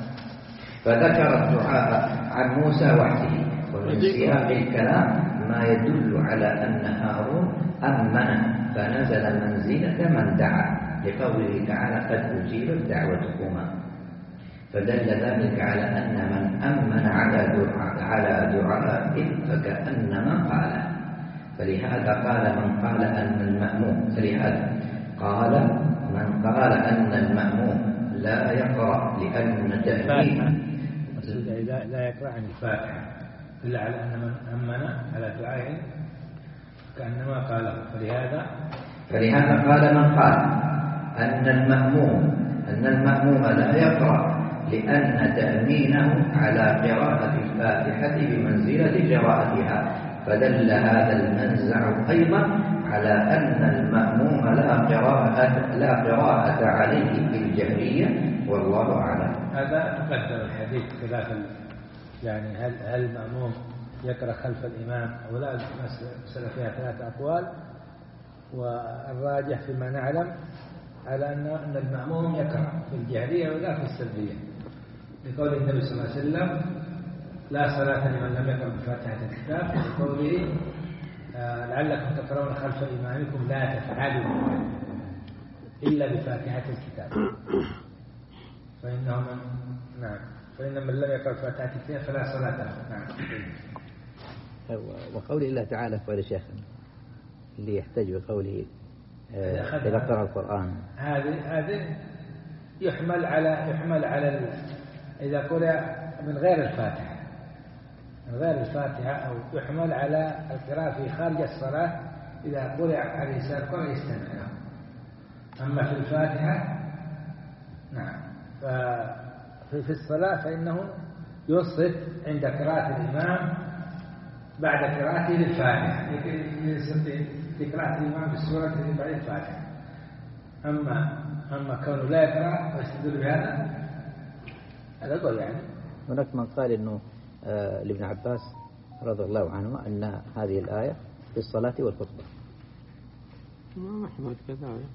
[SPEAKER 1] فذكر الدعاء عن موسى وحده ومن سياق الكلام ما يدل على أن هارون أمن فنزل منزلة من دعا لقوله تعالى قد أجيبت دعوتكما، فدل ذلك على أن من أمن على دعاء على دعاء فكأنما قال. فلهذا قال من قال أن المأموم فلهذا قال من قال أن المأموم لا يقرأ لأن تأمين
[SPEAKER 2] لا, لا يقرأ عن الفاتحة إلا على أن من أمن على دعاء كأنما قال. فلهذا
[SPEAKER 1] فلهذا قال من قال أن المأموم أن المأموم لا يقرأ لأن تأمينه على قراءة الفاتحة بمنزلة قراءتها، فدل هذا المنزع أيضا على أن المأموم لا قراءة لا قراءة عليه بالجهرية والله أعلم.
[SPEAKER 2] هذا تقدم الحديث خلاف يعني هل هل المأموم يقرأ خلف الإمام أو لا؟ مسألة فيها ثلاثة أقوال، والراجح فيما نعلم على أن أن المأموم يقرأ في الجهرية ولا في السرية، لقول النبي صلى الله عليه وسلم لا صلاة لمن لم يقرأ بفاتحة الكتاب، لقوله آه لعلكم تقرؤون خلف إمامكم لا تفعلوا إلا بفاتحة الكتاب، فإنه من نعم فإن من لم يقرأ بفاتحة الكتاب فلا صلاة له. نعم.
[SPEAKER 1] وقول الله تعالى قول شيخ اللي يحتاج بقوله آه إذا قرأ القرآن
[SPEAKER 2] هذه هذه يحمل على يحمل على إذا قرأ من غير الفاتحة من غير الفاتحة أو يحمل على القراءة في خارج الصلاة إذا قرأ على الإنسان قرأ يستمع له. أما في الفاتحة نعم ففي الصلاة فإنه يصف عند قراءة الإمام بعد قراءته للفاتحة في قراءة الإمام بالسورة التي بعد الفاتحة. أما أما كونه لا يقرأ ويستدل بهذا هذا قول يعني.
[SPEAKER 1] هناك من قال إنه آه لابن عباس رضي الله عنه أن هذه الآية في الصلاة والخطبة
[SPEAKER 4] الإمام أحمد كذلك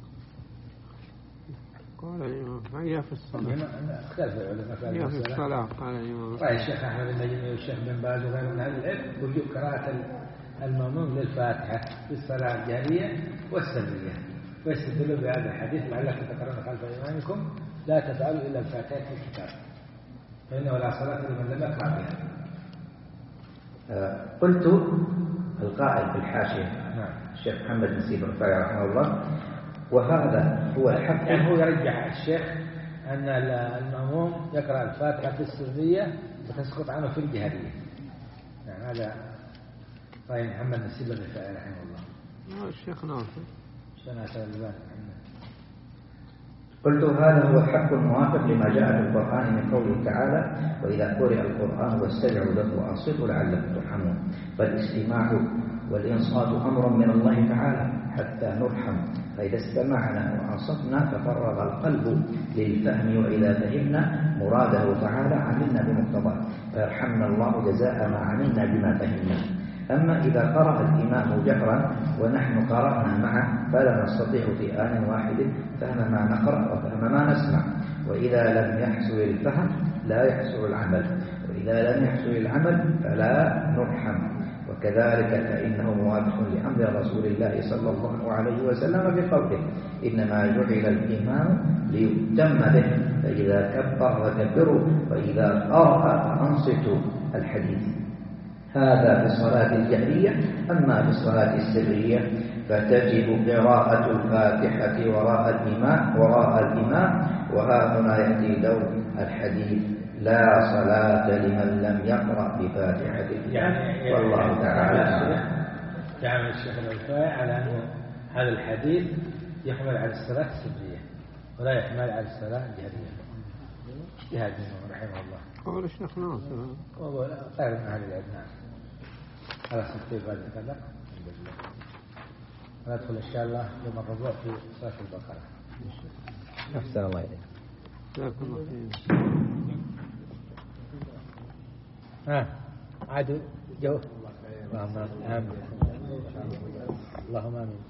[SPEAKER 4] قال الإمام هي في الصلاة
[SPEAKER 2] اختلف العلماء
[SPEAKER 4] هي في الصلاة قال الإمام
[SPEAKER 2] رأي الشيخ أحمد النجمي والشيخ بن باز وغيرهم من أهل العلم وجوب قراءة المأموم للفاتحة في الصلاة الجهرية والسرية، ويستدلوا بهذا الحديث لعلكم تقرؤون خلف إمامكم لا تفعلوا إلا الفاتحة في الكتاب فإنه لا صلاة لمن لم يقرأ بها.
[SPEAKER 1] قلت القائل في الحاشية
[SPEAKER 2] نعم
[SPEAKER 1] الشيخ محمد نسيب الرفاعي رحمه الله وهذا هو الحق،
[SPEAKER 2] يعني هو يرجح الشيخ أن المأموم يقرأ الفاتحة في السرية وتسقط عنه في الجهرية. نعم هذا رأي محمد نسيب الرفاعي رحمه الله.
[SPEAKER 4] الشيخ ناصر
[SPEAKER 2] سنة البان.
[SPEAKER 1] قلت هذا هو الحق الموافق لما جاء في القرآن من قوله تعالى وإذا قرئ القرآن واستمعوا له وأنصتوا لعلكم ترحمون. فالاستماع والإنصات أمر من الله تعالى حتى نرحم، فإذا استمعنا وأنصتنا تفرغ القلب للفهم، وإذا فهمنا مراده تعالى عملنا بمقتضاه فيرحمنا الله جزاء ما عملنا بما فهمنا. أما إذا قرأ الإمام جهرا ونحن قرأنا معه فلا نستطيع في آن واحد فهم ما نقرأ وفهم ما نسمع، وإذا لم يحصل الفهم لا يحصل العمل، وإذا لم يحصل العمل فلا نرحم. وكذلك فإنه موافق لأمر رسول الله صلى الله عليه وسلم في قوله إنما جعل الإمام ليتم به فإذا كبر فكبروا وإذا قرأ فأنصتوا الحديث. هذا في الصلاة الجهرية. أما في الصلاة السرية فتجب قراءة الفاتحة وراء الإمام وراء الإمام وها هنا يأتي دور الحديث لا صلاة لمن لم يقرأ بفاتحة الكتاب والله تعالى أعلم.
[SPEAKER 2] يعني الشيخ الرفاعي على أن هذا الحديث يحمل على الصلاة السرية ولا يحمل على الصلاة الجهرية. اجتهاد منه رحمه الله.
[SPEAKER 4] قول الشيخ ناصر
[SPEAKER 2] وهو غير من أهل العلم. على سبيل هذا كذا. ندخل إن شاء الله يوم الربوع في صلاة البقرة.
[SPEAKER 1] أحسن الله إليك.
[SPEAKER 4] جزاك الله خير.
[SPEAKER 2] ها عاد جو. اللهم آمين. اللهم آمين.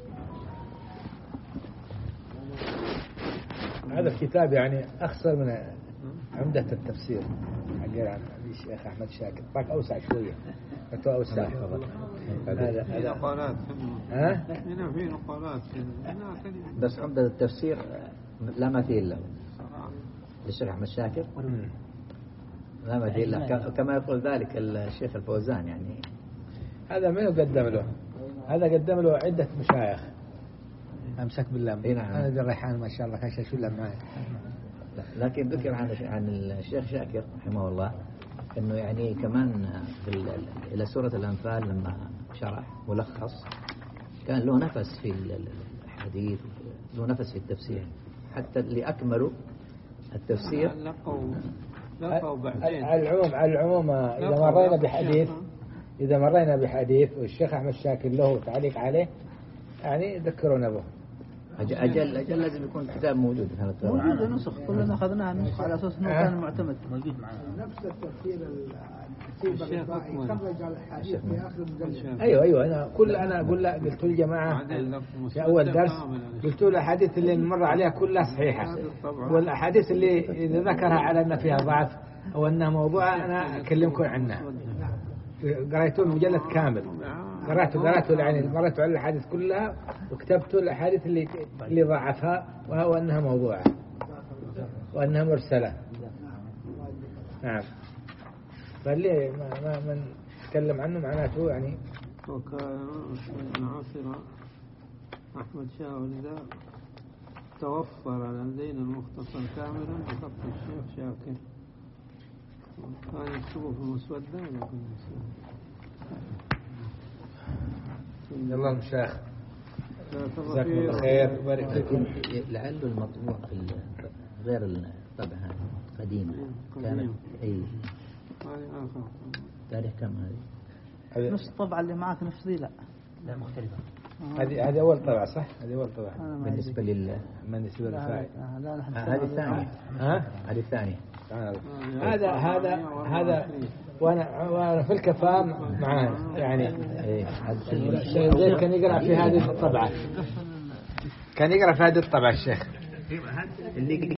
[SPEAKER 2] هذا الكتاب يعني أخسر من عمدة التفسير حق عن الشيخ أحمد شاكر، باك أوسع شوية، مكتوب أوسع.
[SPEAKER 4] هذا هذا نقالات.
[SPEAKER 2] ها؟
[SPEAKER 4] هنا في نقالات.
[SPEAKER 1] بس عمدة التفسير لا مثيل له. الشيخ أحمد شاكر لا مثيل له، كما يقول ذلك الشيخ الفوزان. يعني
[SPEAKER 2] هذا ما يقدم له، هذا قدم له عدة مشايخ. أمسك بالله. أنا ذي الريحان ما شاء الله كان شو له معي.
[SPEAKER 1] لكن ذكر عن عن الشيخ شاكر رحمه الله انه يعني كمان في الى سورة الأنفال لما شرح ملخص كان له نفس في الحديث، له نفس في التفسير، حتى اللي اكملوا التفسير
[SPEAKER 4] لقوا لقوا بعدين.
[SPEAKER 2] على العموم على العموم اذا مرينا بحديث اذا مرينا بحديث والشيخ أحمد شاكر له تعليق عليه يعني ذكرونا به.
[SPEAKER 1] أجل أجل لازم يكون كتاب موجود في هذا الكتاب.
[SPEAKER 5] موجود نسخ كلنا أخذناها نسخ على أساس إنه كان معتمد موجود معنا.
[SPEAKER 3] نفس التفسير التفسير الرفاعي خرج الحديث في آخر المجلد.
[SPEAKER 2] أيوة أيوة أنا كل أنا أقول له قلت للجماعة في أول درس قلت له الأحاديث اللي نمر عليها كلها صحيحة، والأحاديث اللي إذا ذكرها على أن فيها ضعف أو أنها موضوع أنا أكلمكم عنها. قرأت المجلد كامل، قرأت قرأت يعني مرت على الأحاديث كلها وكتبت الأحاديث اللي اللي ضعفها وهو أنها موضوعة وأنها مرسلة. نعم. فاللي ما ما من تكلم عنه معناته يعني.
[SPEAKER 4] وكان عاصر أحمد شاه ولذا توفر لدينا المختصر كاملا بخط الشيخ شاكر، كان يكتبه في مسودة لكن
[SPEAKER 2] يلا المشايخ جزاكم الله خير بارك فيكم.
[SPEAKER 1] لعله المطبوع في غير الطبعة هذه قديمة كانت أي تاريخ كم هذه؟
[SPEAKER 5] نفس الطبعة اللي معك نفس ذي لا
[SPEAKER 1] لا مختلفة.
[SPEAKER 2] هذه هذه أول طبعة صح؟ هذه أول طبعة
[SPEAKER 1] بالنسبة لل
[SPEAKER 2] بالنسبة للرفاعي.
[SPEAKER 1] هذه الثانية.
[SPEAKER 2] ها؟
[SPEAKER 1] هذه الثانية.
[SPEAKER 2] هذا هذا هذا وانا وانا في الكفار معاه يعني الشيخ زيد كان يقرأ في هذه الطبعة كان يقرأ في هذه الطبعة الشيخ